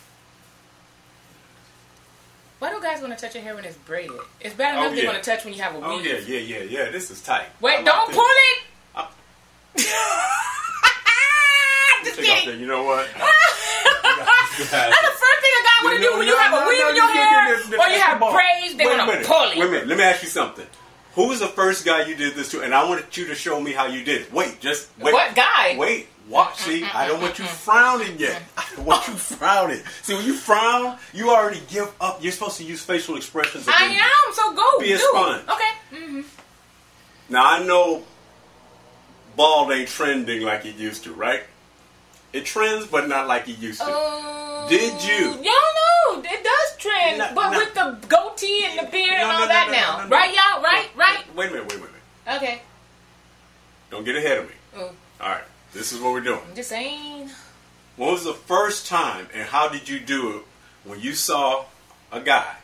Why do guys want to touch your hair when it's braided? It's bad enough they want to touch when you have a weave. Oh, yeah. This is tight. Wait, don't pull it! Just kidding. You know what? That's the first thing a guy want to do when you have a weave in your hair or you have braids, they want to pull it. Wait a minute. Let me ask you something. Who was the first guy you did this to? And I wanted you to show me how you did it. Wait. What guy? Wait. Watch. See, I don't want you frowning yet. I don't want you frowning. See, when you frown, you already give up. You're supposed to use facial expressions. I am, so go. Be a sponge. Okay. Now, I know bald ain't trending like it used to, right? It trends, but not like it used to. Did you? Y'all know, it does trend, but with the goatee and the beard and all that now. Right, y'all? Right? Wait a minute. Okay. Don't get ahead of me. All right. This is what we're doing. I'm just saying. When was the first time, and how did you do it when you saw a guy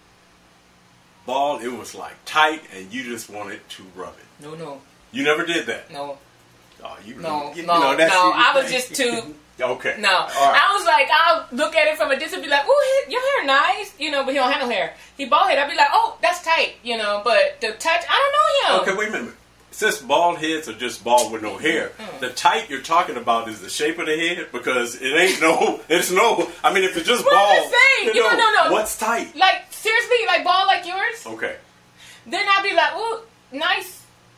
bald? It was like tight, and you just wanted to rub it. No. You never did that. No. Oh, No. that's I was just too. Okay. No, All right. I was like, I'll look at it from a distance and be like, "Ooh, your hair nice," but he don't have no hair. He bald head. I'd be like, "Oh, that's tight," But the touch, I don't know him. Okay, wait a minute. Since bald heads are just bald with no hair, the tight you're talking about is the shape of the head because it ain't no. It's no. I mean, if it's just Well, bald, I'm just saying, no. What's tight? Like seriously, like bald like yours. Okay. Then I'd be like, "Ooh, nice,"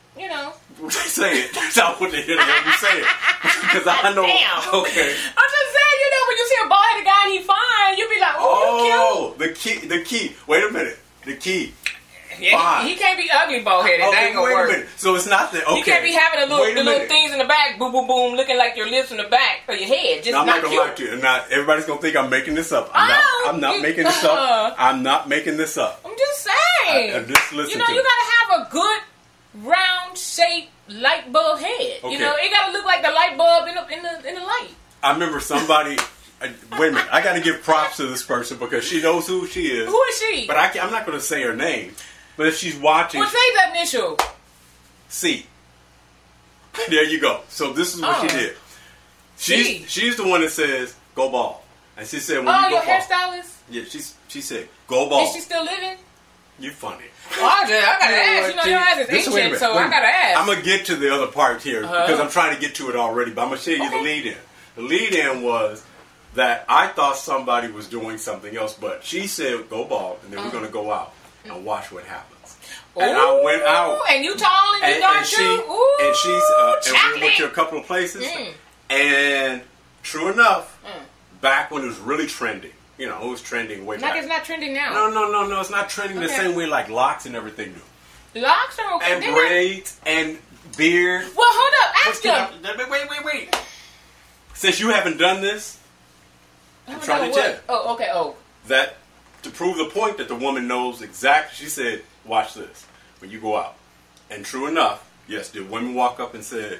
Say it. That's not what they hear when you say it. Because I know. Damn. Okay. I'm just saying, when you see a bald headed guy and he fine, you be like, "Oh, the key. Wait a minute. The key. you cute." Yeah, he can't be ugly bald headed. That ain't gonna work. Wait a minute. So it's not that. Okay. You can't be having the little things in the back, boom, boom, boom, looking like your lips in the back of your head. Just I'm not not cute. gonna lie to you. Not everybody's gonna think I'm making this up. I'm not making this up. I'm not making this up. I'm just saying. Just listen to you gotta have a good round shaped light bulb head. Okay. It gotta look like the light bulb in the light. I remember somebody. Wait a minute. I got to give props to this person because she knows who she is. Who is she? But I'm not going to say her name. But if she's watching, well, say the initial. C. There you go. So this is what she did. She's the one that says go bald, and she said when you go your bald. hairstylist. Yeah, she said go bald. Is she still living? You funny. I gotta ask. Your ass is ancient, so I gotta ask. I'm gonna get to the other part here because I'm trying to get to it already. But I'm gonna show you the lead-in. The lead-in was that I thought somebody was doing something else, but she said go bald, and then we're gonna go out and watch what happens. And I went out, and you tall and you dark too. And we went to a couple of places, and true enough, back when it was really trending. It was trending way back. Like it's not trending now. No, it's not trending the same way like locks and everything do. Locks are okay. And braids and beard. Well, hold up. Ask them. Wait. Since you haven't done this, I'm trying to tell you. Oh, okay. That to prove the point that the woman knows exactly, she said, watch this when you go out. And true enough, yes, the women walk up and said,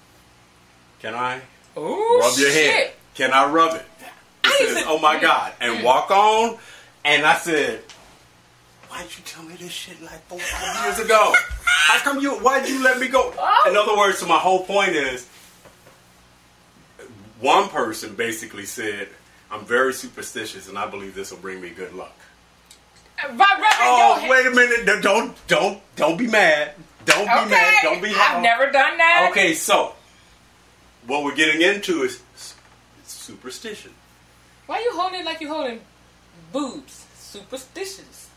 can I rub your head? Can I rub it? He says, oh my God, and walk on. And I said, why did you tell me this shit like 4 or 5 years ago? How come why did you let me go? In other words, so my whole point is, one person basically said, I'm very superstitious and I believe this will bring me good luck. Wait a minute. Don't be mad. Don't be mad. Don't be hot. I've never done that. Okay, so what we're getting into is superstition. Why are you holding it like you're holding boobs? Superstitious.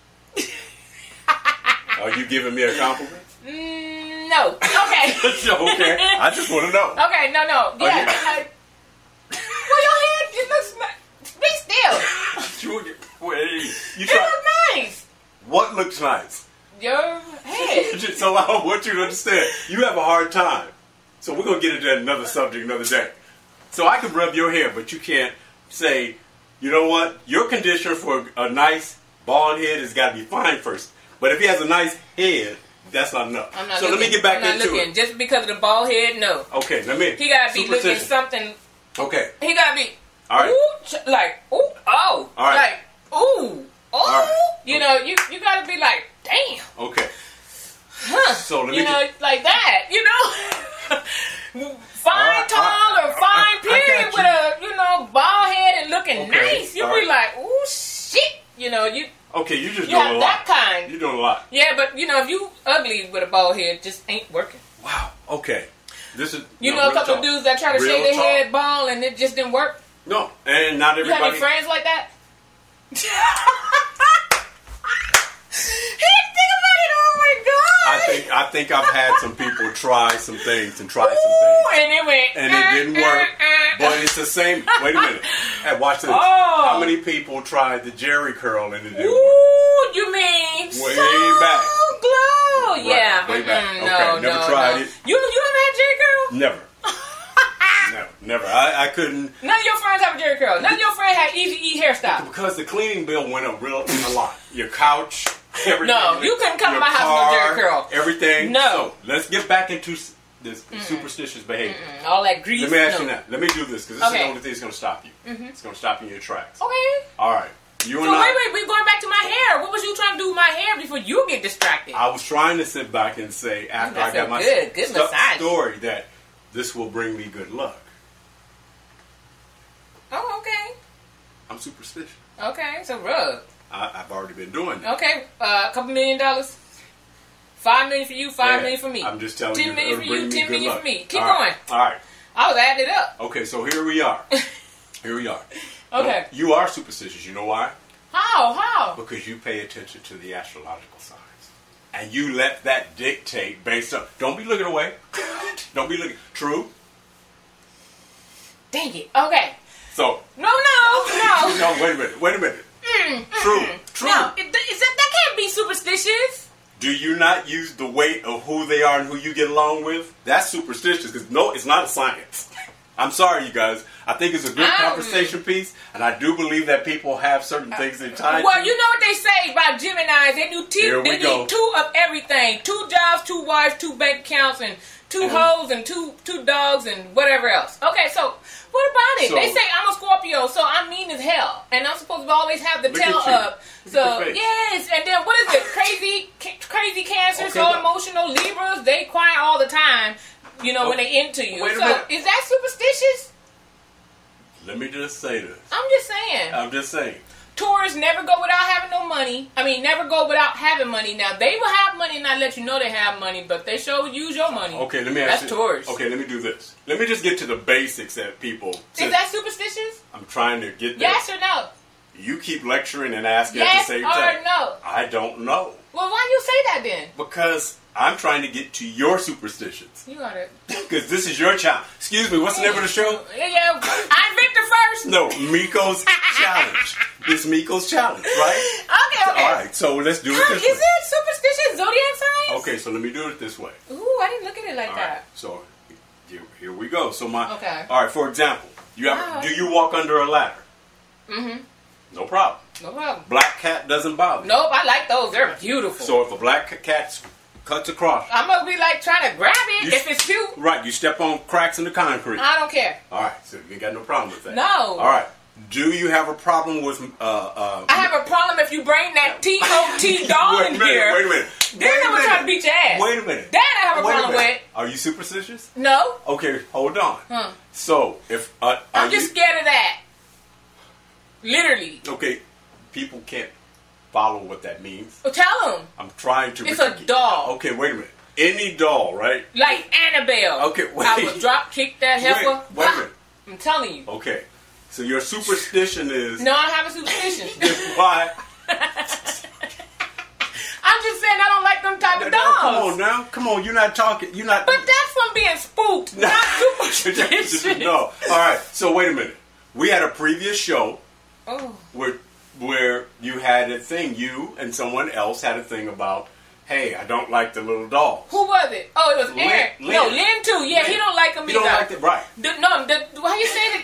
Are you giving me a compliment? No. Okay. Okay. I just want to know. Okay, no. Yeah. Well, your head, it looks nice. Be still. It looks nice. What looks nice? Your head. So I want you to understand. You have a hard time. So we're going to get into another subject another day. So I can rub your hair, but you can't say, you know what? Your conditioner for a nice bald head has got to be fine first. But if he has a nice head, that's not enough. Let me get back into it. Just because of the bald head, no. Okay, He got to be looking something. Okay. He got to be. All right. Ooh, like, ooh, oh. All right. Like, ooh, oh. Right. You got to be like, damn. Okay. Huh. So let me like that, fine, tall, or fine period with a, bald head and looking nice. You'll be like, ooh, shit. Okay, you just you doing have a lot. that kind. You're doing a lot. Yeah, but if you ugly with a bald head, it just ain't working. Wow. Okay. This is a couple of dudes that try to shave their head bald and it just didn't work. No, and not everybody. You have any friends like that? I think I've had some people try some things and try some things. And it didn't work. But it's the same. Wait a minute. Hey, watch this. How many people tried the Jerry curl and it didn't work? Ooh, you mean way so back? Glow. Right, Yeah. Way back. Okay, No, never tried it. You ever had Jerry curl? Never. Never. I couldn't. None of your friends have a Jerry curl. None of your friends had Easy E hairstyle. Because the cleaning bill went up a lot. Your couch. Everything. No, you couldn't come to my house with no Jerry curl. Everything. No. So let's get back into this superstitious behavior. All that grease. Let me ask you no. now. Let me do this because this is Okay. the only thing that's going to stop you. It's going to stop you in your tracks. Okay. All right. You So and I. wait, we're going back to my hair. What was you trying to do with my hair before you get distracted? I was trying to sit back and say after That I got felt my good massage. story that this will bring me good luck. Oh, okay. I'm superstitious. Okay, so rub. I've already been doing that. Okay, a couple $1 million. $5 million for you, $5 million for me. I'm just telling 10 you. million for it'll you, bring me 10 good million luck. for me. Keep All going. right. All right. I was adding it up. Okay, so here we are. Here we are. Okay. You are superstitious. You know why? How? Because you pay attention to the astrological signs. And you let that dictate based on... Don't be looking away. Don't be looking... True? Dang it. Okay. So... No. No, wait a minute. True. No, that can't be superstitious. Do you not use the weight of who they are and who you get along with? That's superstitious because no, it's not a science. I'm sorry, you guys. I think it's a good conversation piece, and I do believe that people have certain things they tie Well, to. you know what they say about Geminis. They Here we go. need 2 of everything. 2 jobs, 2 wives, 2 bank accounts, and 2 hoes, and two dogs, and whatever else. Okay, so what about it? So- they say I'm a Scorpio, so I'm mean as hell. And I'm supposed to always have the Look tail at you. up. Look So, at your face. yes. And then what is it? Crazy Cancer, Okay, so but- emotional. Libras, they cry all the time, when they into you. Wait a So, minute. is that superstitious? Let me just say this. I'm just saying. Taurus never go without having no money. I mean, never go without having money. Now, they will have money and not let you know they have money, but they sure use your money. Okay, let me ask That's you. Taurus. Okay, let me do this. Let me just get to the basics that people... Is that superstitious? I'm trying to get there. Yes or no? You keep lecturing and asking Yes at the same time. or no? I don't know. Well, why you say that then? Because I'm trying to get to your superstitions. You got it. Because this is your challenge. Excuse me, what's the name of the show? Yeah, I'm Victor first. No, Miko's Challenge. It's Miko's Challenge, right? Okay. All right, so let's do it this Is way. it superstitious zodiac signs? Okay, so let me do it this way. Ooh, I didn't look at it like All that. right, so here we go. So Okay. All right, for example, Wow. do you walk under a ladder? Mm-hmm. No problem. No problem. Black cat doesn't bother you. Nope, I like those. They're beautiful. So if a black cat cuts across, I'm going to be like trying to grab it if it's cute. right, you step on cracks in the concrete. I don't care. All right, so you ain't got no problem with that. No. All right. Do you have a problem with? I have a problem if you bring that T.O.T. doll in here. Wait a minute. Then I'm going to try to beat your ass. Wait a minute. That I have a Wait problem minute. with. Are you superstitious? No. Okay, hold on. Huh. So if I'm just scared of that. Literally. Okay, people can't follow what that means. Well, tell them. I'm trying to. It's a doll. Okay, wait a minute. Any doll, right? Like Annabelle. Okay, wait. I would drop kick that heifer. Wait a minute. I'm telling you. Okay, so your superstition is No, I don't have a superstition. why? I'm just saying I don't like them type of dolls. Come on now, come on. You're not talking. You're not. But that's from being spooked, not superstition. No. All right. So wait a minute. We had a previous show Oh. where you had a thing. You and someone else had a thing about. Hey, I don't like the little doll. Who was it? Oh, it was Lynn. Aaron. Lynn. No, Lynn too. Yeah, he don't like them You either. don't like it, right? How you say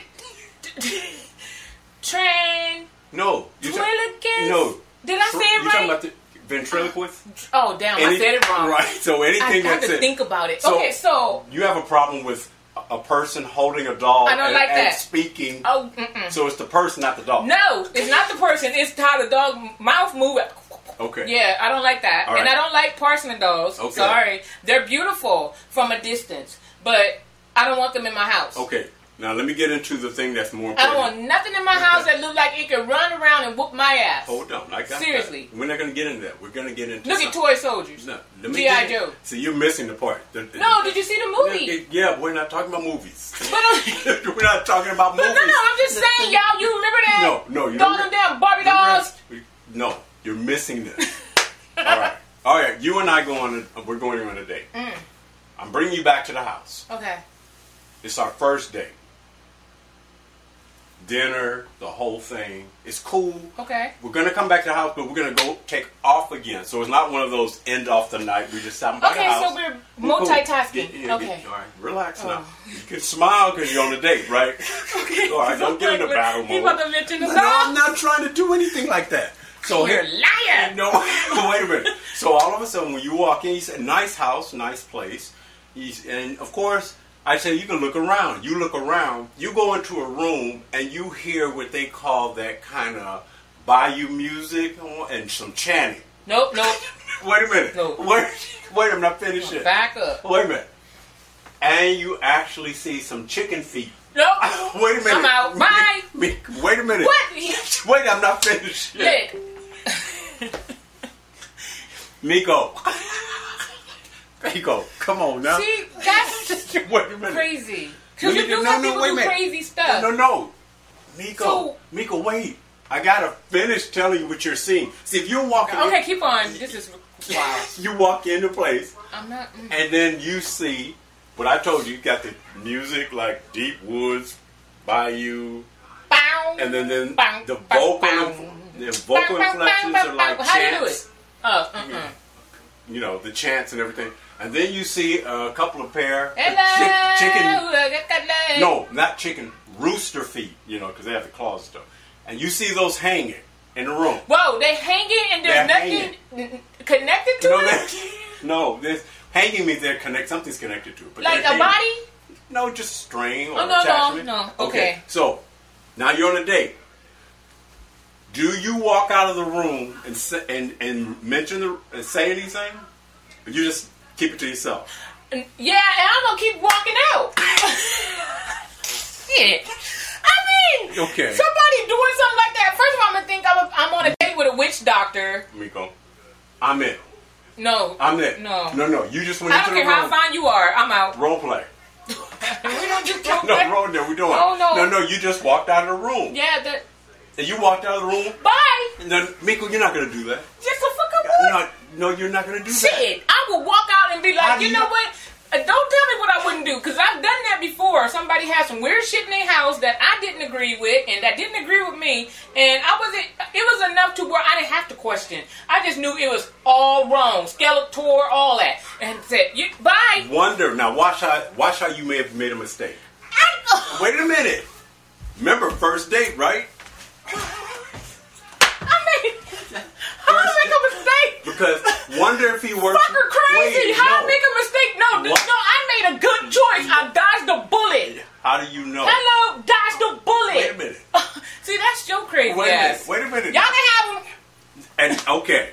it? No. Ventriloquist? No. Did I say it You're right? talking about the ventriloquist? Oh, damn, I said it wrong. Right. So anything I had that's to it. think about it. So- Okay, so. You have a problem with a person holding a doll I don't like and that. speaking. Oh, mm-mm. So it's the person, not the doll. No, it's not the person. It's how the dog mouth move. Okay. Yeah, I don't like that. All And right. I don't like porcelain dolls. Okay. Sorry. They're beautiful from a distance, but I don't want them in my house. Okay. Now let me get into the thing that's more I don't important. want nothing in my house that look like it can run around and whoop my ass. Hold on. I got Seriously. that. We're not going to get into that. We're going to get into Look at something. Toy Soldiers. No, let me G.I. get- Joe. See, you're missing the part. No, did you see the movie? Yeah, we're not talking about movies. But, We're not talking about but movies. no, I'm just saying, y'all, you remember that? No, you All don't. them damn Barbie dolls? No, you're missing this. All right. You and I we're going on a date. I'm bringing you back to the house. Okay. It's our first date. Dinner, the whole thing. It's cool. Okay. We're gonna come back to the house, but we're gonna go take off again. So it's not one of those end off the night. We just stopping by the Okay, house. so we're multitasking. Cool. Okay. All right, relax Oh. now. You can smile because you're on a date, right? Okay. All right, don't get into battle mode. He about to mention the No, dog. I'm not trying to do anything like that. So You're a here- liar. No, wait a minute. So all of a sudden, when you walk in, you say, "Nice house, nice place." And of course, I say you can look around. You look around. You go into a room and you hear what they call that kind of bayou music and some chanting. Nope. Wait a minute. No. Wait, I'm not finished yet. Back up. Wait a minute. And you actually see some chicken feet. Nope. Wait a minute. I'm out. Bye. Wait a minute. What? Wait, I'm not finished yet. Miko, come on now. See, that's Wait a minute. crazy. Because you do have people do crazy stuff. No. Miko, wait. I gotta finish telling you what you're seeing. See, if you're walking Okay, keep on. This is wow. you walk into place, I'm not. and then you see what I told you. You got the music like Deep Woods, Bayou, Bow, and then bow, the bow, vocal inflections are like How do you do chants. it? Oh, You know, the chants and everything. And then you see a couple of pair of chicken. No, not chicken. Rooster feet. You know, because they have the claws and stuff. And you see those hanging in the room. Whoa, they hanging and there's nothing connected to it? No, this hanging means they're connected. Something's connected to it. But Like a body? No, just a string or no, attachment. no. Okay. So now you're on a date. Do you walk out of the room and say anything? Or you just keep it to yourself? Yeah, and I'm gonna keep walking out. Shit. I mean, Okay. somebody doing something like that. First of all, I'm gonna think I'm on a date with a witch doctor. Miko, I'm in. No. I'm in. No. You just went I into don't the care how room. fine you are. I'm out. Role play. We don't just role No, play. role play. We're doing. No. You just walked out of the room. Yeah, that. And you walked out of the room. Bye. And then, Miko, you're not gonna do that. Just a fucking would. No, you're not gonna do that. Shit, I will walk out and be How like, do you you- know what? Don't tell me what I wouldn't do, because I've done that before. Somebody had some weird shit in their house that I didn't agree with, and that didn't agree with me, and it was enough to where I didn't have to question. I just knew it was all wrong. Skeletor, all that. And said, bye. Wonder, now watch how you may have made a mistake. Wait a minute. Remember, first date, right? How did I make a mistake? Because wonder if he works. Fucker crazy. How I make a mistake? No, I made a good choice. I dodged the bullet. How do you know? Hello, dodged the bullet. Wait a minute. See, that's your crazy Wait a minute. ass. Wait a minute. Y'all can have them. And okay,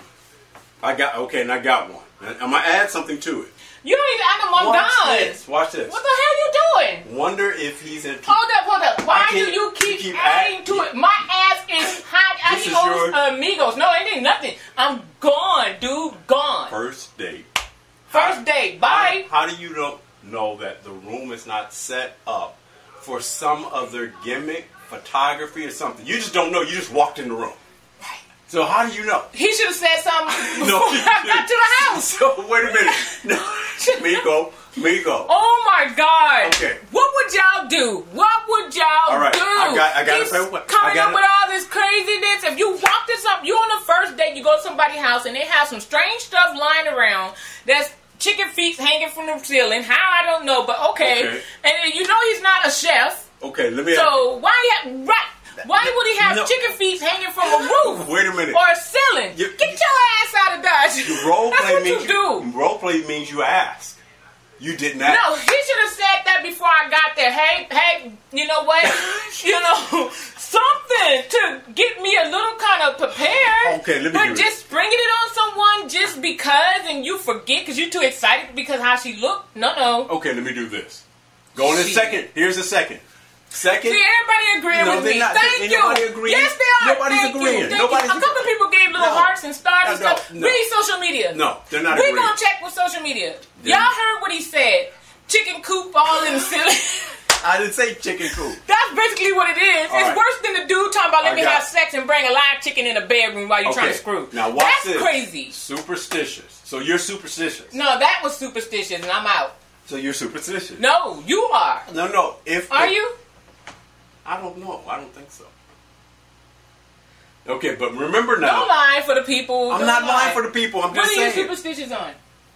and I got one. And I'm gonna add something to it. You don't even. I'm done. Watch this. What the hell you doing? Wonder if he's in. Hold up. Why do you keep adding to it? My ass is hot. This is Adios, your- amigos. No, it ain't nothing. I'm gone, dude. Gone. First date. First date. Bye. How do you know that the room is not set up for some other gimmick, photography, or something? You just don't know. You just walked in the room. So how do you know? He should have said something before No, I got to the house. So wait a minute. No, Miko. Oh my God. Okay. What would y'all do? What would y'all All right. do? I got He's to coming up with all this craziness. If you walked in something, you on the first date, you go to somebody's house and they have some strange stuff lying around. That's chicken feet hanging from the ceiling. How I don't know, but okay. And you know he's not a chef. Okay, let me. So why would he have chicken feet hanging from a roof? Wait a minute. Or a ceiling? Get your ass out of Dodge. Role That's play what means you do. Role play means you ask. You didn't ask. No, he should have said that before I got there. Hey, you know what? Something to get me a little kind of prepared. Okay, let me But do it. just springing it on someone just because and you forget because you're too excited because how she looked? No. Okay, let me do this. Go on a second. Here's a second. Second. See, everybody agreeing No, with they're me. not. Thank Ain't you. nobody agreeing. Yes, they are. Nobody's Thank agreeing. You. Thank Nobody's you. A couple people gave little hearts and stars and stuff. No. Read social media. No, they're not We agreeing. gonna check with social media. Y'all heard what he said. Chicken coop all in the ceiling. I didn't say chicken coop. That's basically what it is. All It's right. worse than the dude talking about let me I got have it. sex and bring a live chicken in a bedroom while you're trying to screw. Now watch That's this. crazy. Superstitious. So you're superstitious. No, that was superstitious and I'm out. So you're superstitious. No, you are. No. Are you? I don't know. I don't think so. Okay, but remember now. Don't lie for the people. I'm Don't not lie. lying for the people. I'm What just are you saying. superstitious on?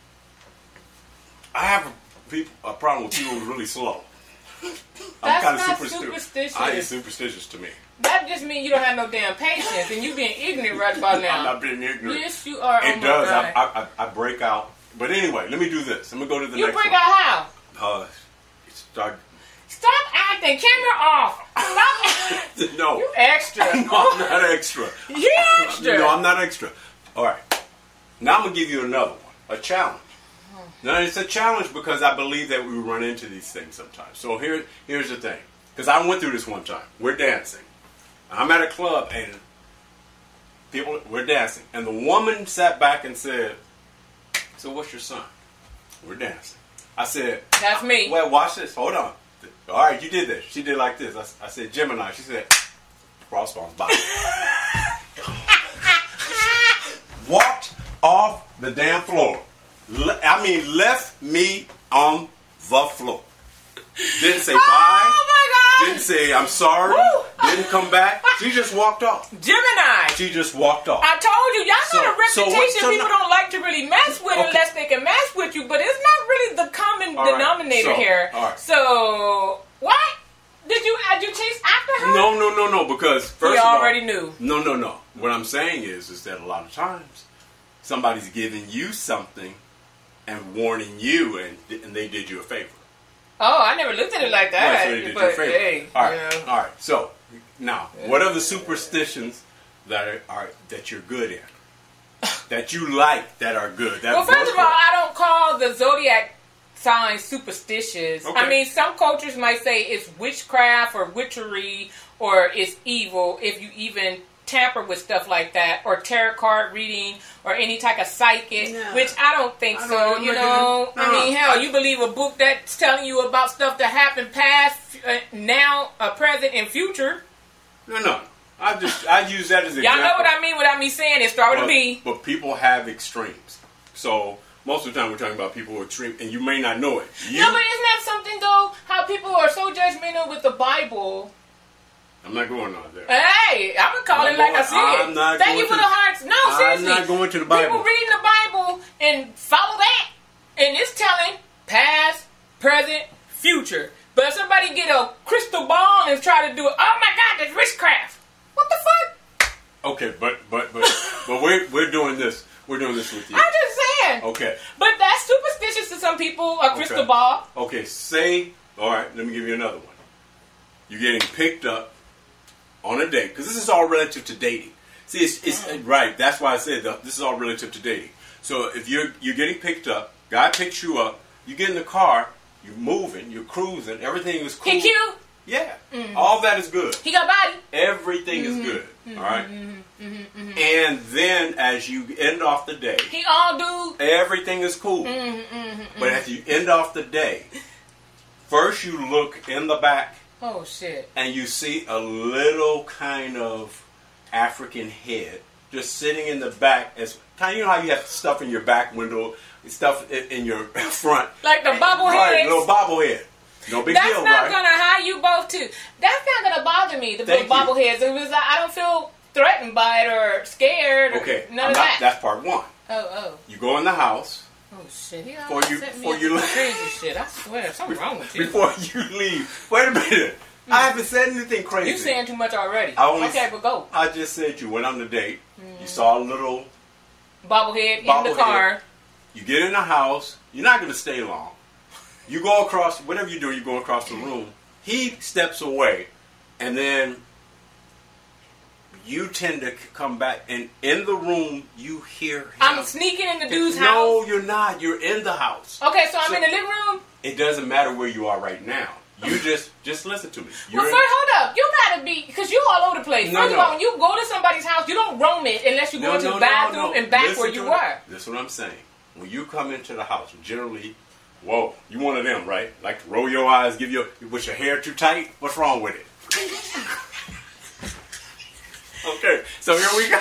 I have a problem with people who are really slow. That's kinda not superstitious. I ain't superstitious to me. That just means you don't have no damn patience and you being ignorant right about now. I'm not being ignorant. Yes, you are. It Oh my does. God. I break out But anyway, let me do this. I'm gonna go to the You next break one. out how? Start. Stop acting. Camera off. Stop acting. No. You extra. No, I'm not extra. You extra. No, I'm not extra. All right. Now I'm gonna give you another one, a challenge. Now it's a challenge because I believe that we run into these things sometimes. So here's the thing, because I went through this one time. We're dancing. I'm at a club and we're dancing, and the woman sat back and said, "So what's your son?" We're dancing. I said, "That's me." Well, watch this. Hold on. All right, you did this. She did like this. I said, "Gemini." She said, "Crossbones." Bye. Walked off the damn floor. Left me on the floor. Didn't say bye. Oh my God! Didn't say I'm sorry. Woo. Didn't come back. She just walked off. Gemini. She just walked off. I told you, y'all got a reputation people now- don't like to really mess with unless they can mess with you, but it's not really the common denominator here. All right. So, what? Did you chase after her? No, because first of all, already knew. No. What I'm saying is that a lot of times somebody's giving you something and warning you, and they did you a favor. Oh, I never looked at it like that. Right, so they did you a favor. Hey, all right. So now, what are the superstitions that you're good in, that you like, that are good? That well, first of all, work I don't call the zodiac signs superstitious. Okay. I mean, some cultures might say it's witchcraft or witchery or it's evil if you even tamper with stuff like that, or tarot card reading, or any type of psychic, which I don't think so. I mean, hell, you believe a book that's telling you about stuff that happened past, now, present, and future. No. I use that as an example. Y'all know what I mean without me saying it. Start with a B. But people have extremes. So most of the time we're talking about people who are extreme, and you may not know it. No, but isn't that something, though, how people are so judgmental with the Bible? I'm not going on there. Hey, I'm going to call it like I see it. I'm not Thank you for the hearts. No, seriously. I'm not going to the Bible. People reading the Bible and follow that, and it's telling past, present, future. But if somebody get a crystal ball and try to do it, oh my God, that's witchcraft. What the fuck? Okay, but we're doing this. We're doing this with you. I'm just saying. Okay. But that's superstitious to some people, a crystal ball. Okay, all right, let me give you another one. You're getting picked up on a date, because this is all relative to dating. See, it's right. That's why I said this is all relative to dating. So if you're getting picked up, guy picks you up, you get in the car, you're moving, you're cruising, everything is cool. He cute? Yeah, all that is good. He got body. Everything is good. All right. And then as you end off the day, he all dude. Everything is cool. But as you end off the day, first you look in the back. Oh, shit. And you see a little kind of African head just sitting in the back. As kind of, you know how you have stuff in your back window, stuff in your front. Like the bobbleheads. Right, little bobblehead. No big deal, right? That's not going to hide you both, too. That's not going to bother me, the little bobbleheads. It was like, I don't feel threatened by it or scared or none of that. That's part one. Oh. You go in the house. Oh, shit. He Before you leave. Crazy shit. I swear. Something wrong with you. Before you leave. Wait a minute. I haven't said anything crazy. You saying too much already. Okay, but go. I just said you went on the date. You saw a little bobblehead in the car. You get in the house. You're not going to stay long. You go across, whatever you do, you go across the room. He steps away, and then you tend to come back, and in the room, you hear him. I'm sneaking in the dude's house? No, you're not. You're in the house. Okay, so I'm in the living room? It doesn't matter where you are right now. You just listen to me. Well, first, hold up. You gotta be, because you all over the place. First of all, when you go to somebody's house, you don't roam it unless you go into the bathroom and back where you were. That's what I'm saying. When you come into the house, generally, whoa, you one of them, right? Like to roll your eyes, with your hair too tight? What's wrong with it? Okay, so here we go.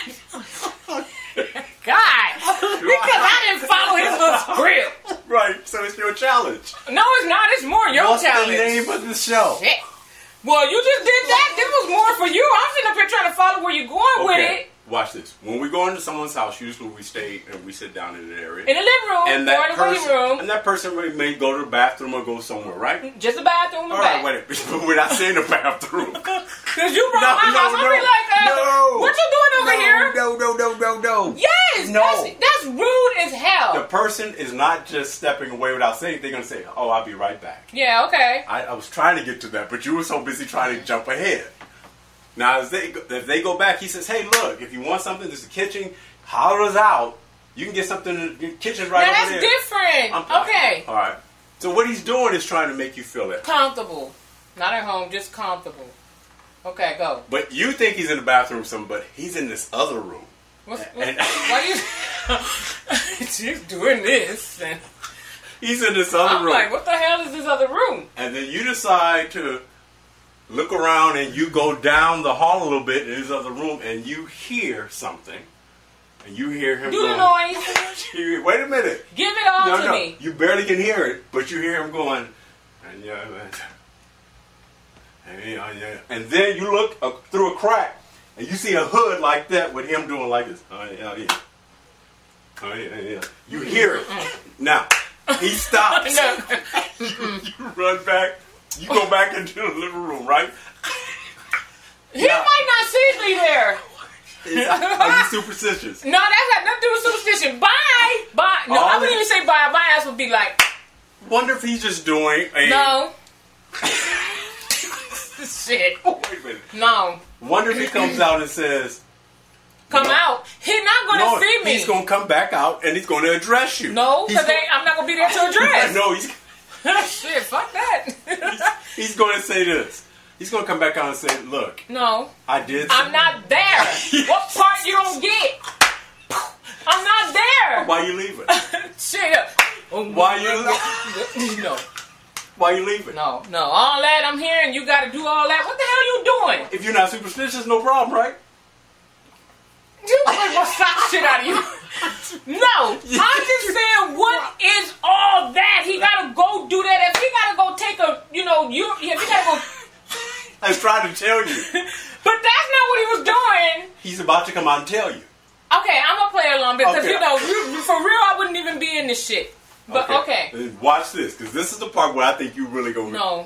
God, because I didn't follow his little script. Right, so it's your challenge. No, it's not. It's more your challenge. What's the name of the show? Shit. Well, you just did that. This was more for you. I'm sitting up here trying to follow where you're going with it. Watch this. When we go into someone's house, usually we stay and we sit down in an area. In the living room or in the waiting room. And that person may go to the bathroom or go somewhere, right? Just the bathroom and back. All right, wait. We're not saying the bathroom. Because you brought my house. I'll be like, what you doing over here? No. Yes. No. That's rude as hell. The person is not just stepping away without saying, they're going to say, "Oh, I'll be right back." Yeah, okay. I was trying to get to that, but you were so busy trying to jump ahead. Now, if they go back, he says, "Hey, look, if you want something, there's a kitchen. Holler us out. You can get something in the kitchen's right Now over there." that's different. Okay. All right. So what he's doing is trying to make you feel it. Comfortable. Not at home, just comfortable. Okay, go. But you think he's in the bathroom or something, but he's in this other room. Why you... She's doing this. And he's in this other I'm room. like, what the hell is this other room? And then you decide to look around and you go down the hall a little bit in his other room and you hear something. And you hear him Do going... the noise. Wait a minute. Give it all to me. You barely can hear it, but you hear him going... And then you look through a crack and you see a hood like that with him doing like this. You hear it. Now, he stops. You run back. You go back into the living room, right? He might not see me there. Are you superstitious? No, that got nothing to do with superstition. Bye. Bye. No, I wouldn't even say bye. My ass would be like... Wonder if he's just doing a... No. Shit. Oh, wait a minute. No. Wonder if he comes out and says... Come out. He's not going to see me. He's going to come back out and he's going to address you. No, because I'm not going to be there to address. No, he's... Shit, fuck that. he's going to say this. He's going to come back out and say, look. No. I did. I'm not there. What part you don't get? I'm not there. Why you leaving? Shit. Why you No. Why you leaving? No. All that I'm hearing, you got to do all that. What the hell you doing? If you're not superstitious, no problem, right? You gonna slap shit out of you. No. I'm just saying, what is all that? He got to go do that. If he got to go take a, if he got to go... I was trying to tell you. But that's not what he was doing. He's about to come out and tell you. Okay, I'm going to play along because, for real, I wouldn't even be in this shit. But, okay. Watch this, because this is the part where I think you really go... No.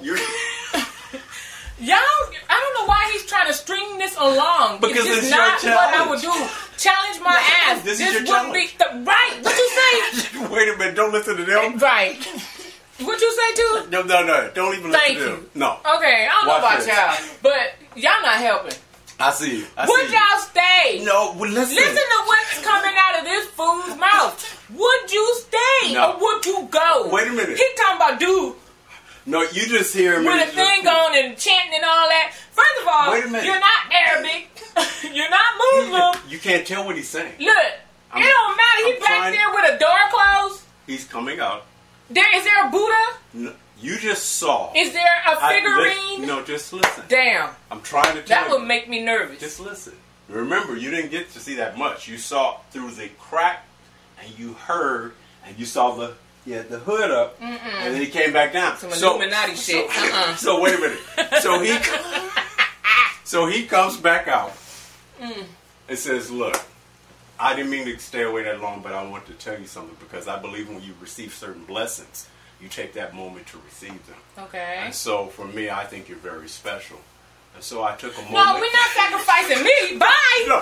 Y'all, I don't know why he's trying to string this along. Because it's not what I would do. Challenge my ass. This is your wouldn't be right. What you say? Wait a minute. Don't listen to them. Right. What you say too? No. Don't even listen to them. No. Okay, I don't know about y'all, but y'all not helping. I see you. Would y'all stay? No, well, listen. Listen to what's coming out of this fool's mouth. Would you stay or would you go? Wait a minute. He talking about dude. No, you just hear him with a thing on and chanting and all that. First of all, wait a minute. You're not Arabic. You're not Muslim. You can't tell what he's saying. Look, it don't matter. He's back there with a door closed. He's coming out. Is there a Buddha? No, you just saw. Is there a figurine? No, just listen. Damn. I'm trying to tell you. That would make me nervous. Just listen. Remember, you didn't get to see that much. You saw through the crack, and you heard, and you saw the hood up, and then he came back down. Some Illuminati shit. So wait a minute. So he comes back out and says, "Look, I didn't mean to stay away that long, but I want to tell you something because I believe when you receive certain blessings, you take that moment to receive them. Okay. And so for me, I think you're very special. And so I took a moment. No, we're not sacrificing me. Bye. No.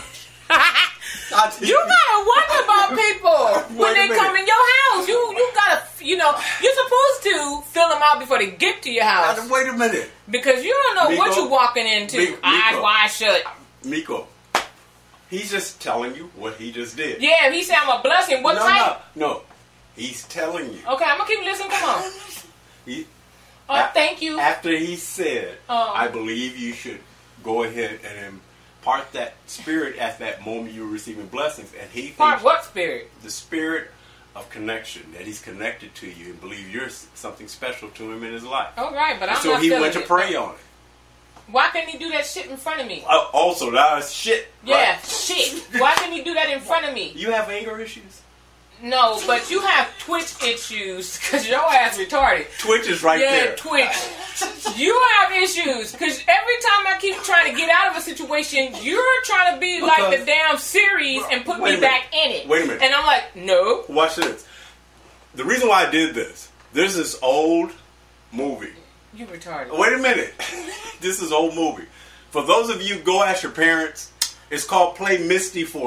You gotta wonder about people when they come in your house. You gotta, you're supposed to fill them out before they get to your house. Now, wait a minute. Because you don't know what you're walking into. Eyes wide shut. Miko, he's just telling you what he just did. Yeah, he said I'm a blessing. What type? No. He's telling you. Okay, I'm gonna keep listening. Come on. Thank you. After he said, I believe you should go ahead and impart that spirit at that moment you were receiving blessings. And he part what spirit? The spirit of connection, that he's connected to you and believe you're something special to him in his life. All right, but I'm so not he feeling went to pray on it. Why couldn't he do that shit in front of me? Also, that's shit. Yeah, right? shit. Why couldn't he do that in front of me? You have anger issues? No, but you have Twitch issues because your ass retarded. Twitch is right there. Yeah, Twitch. You have issues because every time I keep trying to get out of a situation, you're trying to be like the damn series and put me back in it. Wait a minute. And I'm like, no. Watch this. The reason why I did this, there's this old movie. You retarded. Wait a minute. This is old movie. For those of you, go ask your parents. It's called Play Misty for Me.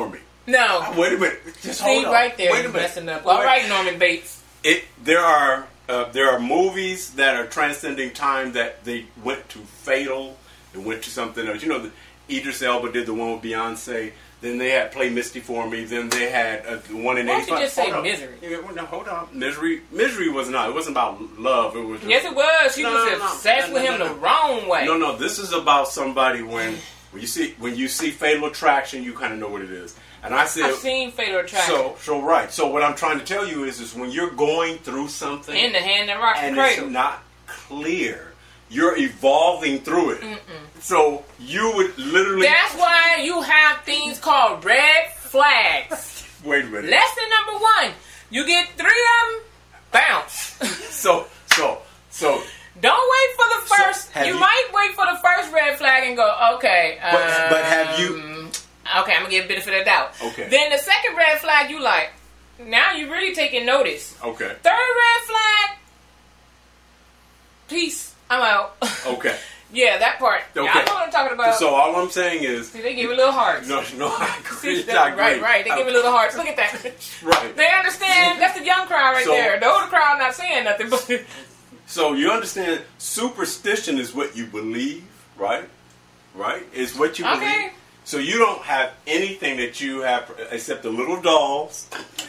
No. Wait a minute. Just See, hold on. right there, Wait a you're minute. messing up. Wait. All right, Norman Bates. There are movies that are transcending time that they went to Fatal. They went to something else. You know, Idris Elba did the one with Beyonce. Then they had Play Misty for Me. Then they had one in Why don't you 85. just say Hold on. Misery? Yeah, well, no, hold on. Misery was not. It wasn't about love. It was. Just, Yes, it was. She No, was no, no, obsessed no, with no, him no. the wrong way. No. This is about somebody when you see Fatal Attraction, you kind of know what it is. And I said, I've seen Fatal Attraction. so right. So what I'm trying to tell you is when you're going through something In the Hand That Rocks the and Cradle. it's not clear, you're evolving through it. So you would literally. That's why you have things called red flags. Wait a minute. Lesson number 1. You get 3 of them, bounce. So. Don't wait for the first. have You you- might wait for the first red flag and go, okay. But have you? Okay, I'm going to give a benefit of doubt. Okay. Then the second red flag, you like, now you're really taking notice. Okay. Third red flag, peace, I'm out. Okay. Yeah, that part. Okay. I know what I'm talking about. So all I'm saying is. See, they give a little hearts. No, I agree. See, I agree. right. They give a little hearts. Look at that. Right. They understand. That's the young crowd right So- there. The older crowd not saying nothing, but So you understand, superstition is what you believe, right? Right? Is what you Okay. believe. So you don't have anything that you have except the little dolls.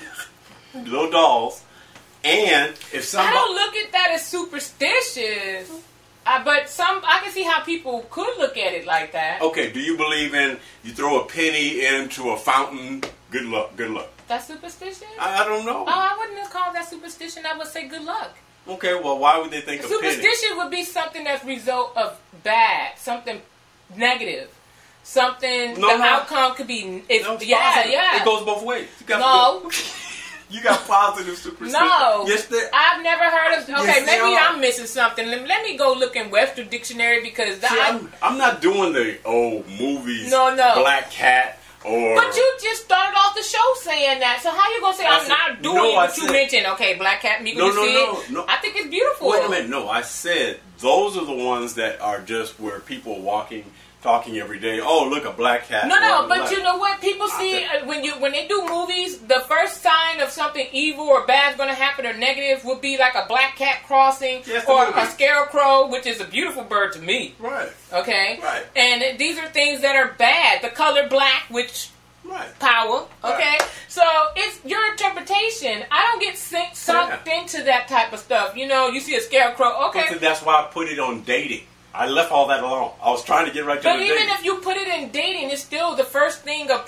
Little dolls. And if I somebody... don't look at that as superstitious. But I can see how people could look at it like that. Okay, do you believe in you throw a penny into a fountain, good luck, good luck? That's superstition? I don't know. Oh, I wouldn't have called that superstition. I would say good luck. Okay, well, why would they think of penny? Superstition would be something that's result of bad, something negative, something. No, the no. outcome could be. It's, No, it's yeah, positive. yeah. It goes both ways. You got No. You got positive superstition. No. Yes, there. I've never heard of. Okay, Yes, they maybe are. I'm missing something. Let me go look in Webster Dictionary because See, I'm not doing the movies. No. Black Cat or. But you just started off the show saying that. So how you gonna say I I'm said- not doing no, I what you said- mentioned? Okay, Black Cat, me No, gonna see no, it. no. I think it's beautiful. Wait a minute. No, I said those are the ones that are just where people are walking, talking every day. Oh, look, a black cat. No, but black- you know what? People see when they do movies, the first sign of something evil or bad is going to happen or negative would be like a black cat crossing Yes, the or movie. a scarecrow, which is a beautiful bird to me. Right. Okay, Right. And these are things that are bad. The color black, which Right. power. Okay, Right. so it's your interpretation. I don't get sunk into that type of stuff. You know, you see a scarecrow. Okay, But that's why I put it on dating. I left all that alone. I was trying to get right to but the even dating. if you put it in dating, it's still the first thing a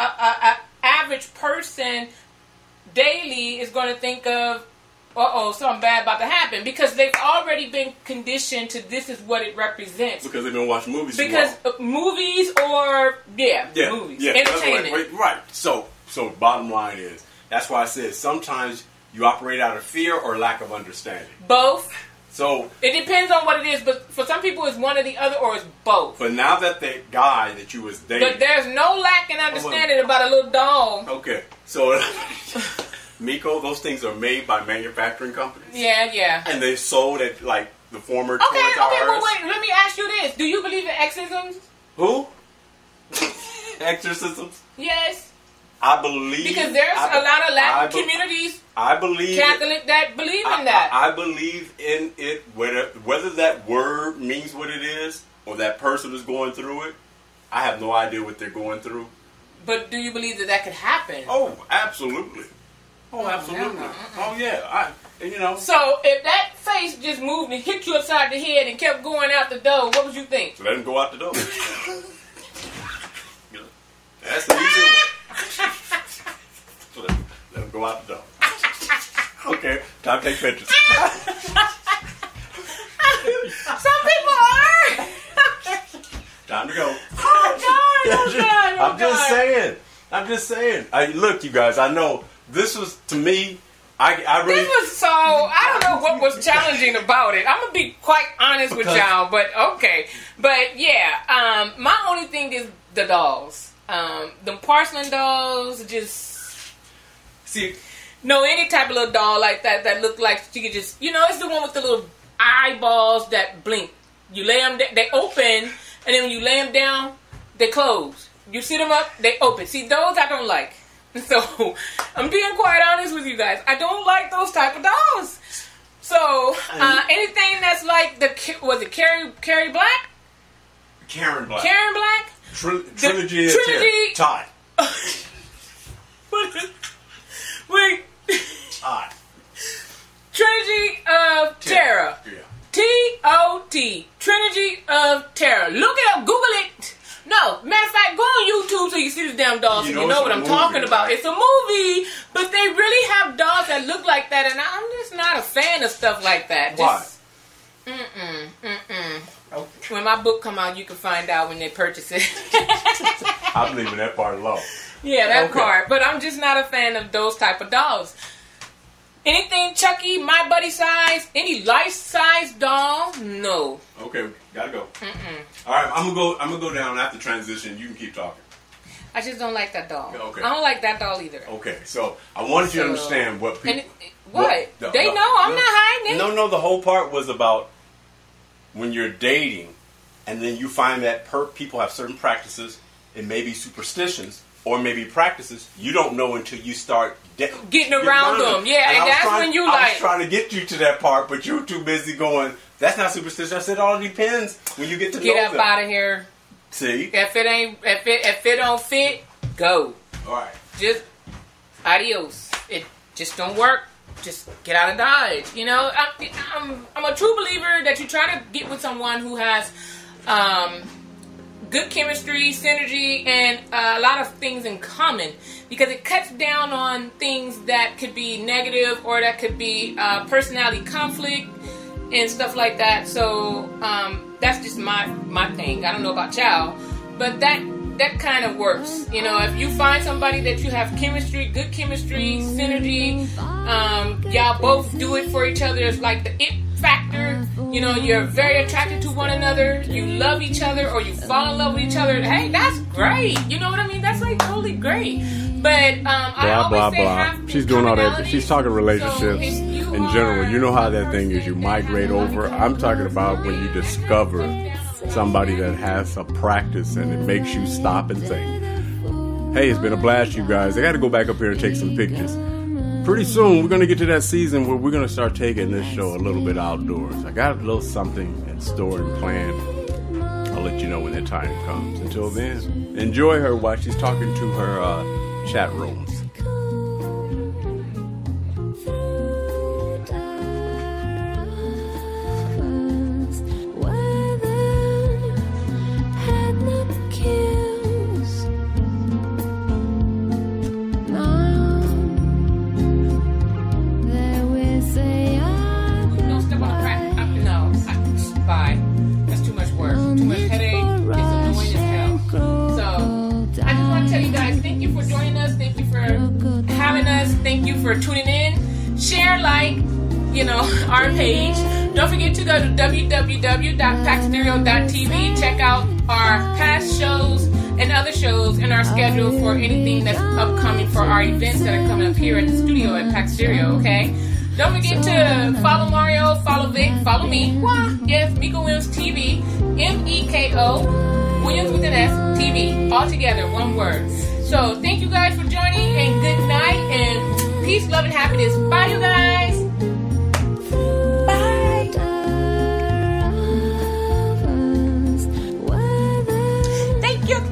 average person daily is going to think of. Something bad about to happen because they've already been conditioned to this is what it represents. Because they've been watching movies. too Because long. movies or movies, Yeah, that's entertainment. right. So bottom line is that's why I said sometimes you operate out of fear or lack of understanding. Both. So It depends on what it is, but for some people it's one or the other or it's both. but now that the guy that you was dating, But there's no lack in understanding about a little dog. okay, so Miko, those things are made by manufacturing companies. Yeah. And they sold at like the former Okay, Toys R well Us. wait, let me ask you this. Do you believe in exorcisms? Who? Exorcisms? Yes. I believe Because there's a lot of Latin communities, I believe Catholic, that believe in that. I believe in it, whether that word means what it is or that person is going through it. I have no idea what they're going through. But do you believe that that could happen? Oh, absolutely. Oh, absolutely. Oh, yeah. So if that face just moved and hit you upside the head and kept going out the door, what would you think? So let him go out the door. That's the easy one. So let him go out the door. Okay, time to take pictures. Some people are. Time to go. Oh God! I'm just saying. Look, you guys, I know this was, to me, I really... This was so, I don't know what was challenging about it. I'm going to be quite honest with y'all, but okay. But yeah, my only thing is the dolls. The porcelain dolls, just... See... No, any type of little doll like that look like she could just... it's the one with the little eyeballs that blink. You lay them, they open, and then when you lay them down, they close. You sit them up, they open. See, those I don't like. So, I'm being quite honest with you guys. I don't like those type of dolls. So, anything that's like was it Carrie Black? Karen Black. Karen Black? Trilogy of Trilogy. Todd. Wait. Todd. Trilogy of Terror. Yeah. T-O-T. Trilogy of Terror. Look it up. Google it. No. Matter of fact, go on YouTube so you see this damn dolls and you know what I'm talking about. Right? It's a movie, but they really have dolls that look like that, and I'm just not a fan of stuff like that. Why? Okay. When my book come out, you can find out when they purchase it. I'm leaving that part alone. Yeah, that part. But I'm just not a fan of those type of dolls. Anything Chucky, My Buddy size, any life-size doll, no. Okay, gotta go. All right, I'm gonna go down after transition. You can keep talking. I just don't like that doll. Okay. I don't like that doll either. Okay, so I wanted you to understand what people. They know. I'm not hiding it. No. The whole part was about when you're dating, and then you find that people have certain practices. It may be superstitions. Or maybe practices you don't know until you start getting around them. Yeah, and that's when you I was trying to get you to that part, but you were too busy going, that's not superstition. I said it all depends when you get to know them. Get up out of here. See? If it don't fit, go. All right. Just adios. It just don't work. Just get out of Dodge. You know, I'm a true believer that you try to get with someone who has good chemistry, synergy, and a lot of things in common, because it cuts down on things that could be negative or that could be personality conflict and stuff like that. So that's just my thing. I don't know about y'all, but that kind of works. You know, if you find somebody that you have chemistry, good chemistry, synergy, y'all both do it for each other. It's like the it factor. You know, you're very attracted to one another. You love each other, or you fall in love with each other. Hey, that's great. You know what I mean? That's like totally great. But I always say have she's doing all that. She's talking relationships in general. You know how that thing is. You migrate over. I'm talking about when you discover somebody that has a practice and it makes you stop and think, hey, it's been a blast, you guys. I got to go back up here and take some pictures. Pretty soon, we're going to get to that season where we're going to start taking this show a little bit outdoors. I got a little something in store and planned. I'll let you know when that time comes. Until then, enjoy her while she's talking to her chat rooms. For tuning in, share, like, our page. Don't forget to go to www.packstereo.tv. Check out our past shows and other shows in our schedule for anything that's upcoming for our events that are coming up here at the studio at Pack Stereo, okay? Don't forget to follow Mario, follow Vic, follow me. Yes, Miko Williams TV, MEKO, Williams with an S, TV, all together, one word. So thank you guys for joining, and good night, and peace, love, and happiness. Bye, you guys. Bye. Thank you.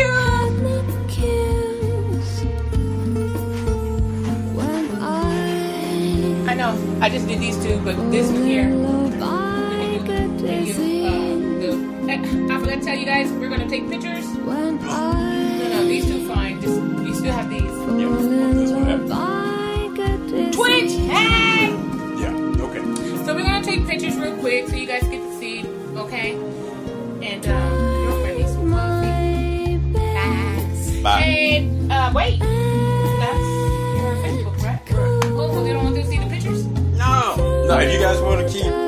I know. I just did these two, but this one here. I forgot to tell you guys, we're going to take pictures. No, these two fine. You still have these. Twitch, hey! Yeah, okay. So we're gonna take pictures real quick so you guys get to see, okay? And girlfriend needs some coffee. Bye. And wait, that's your Facebook, right? Oh, so they don't want to see the pictures? No. If you guys want to keep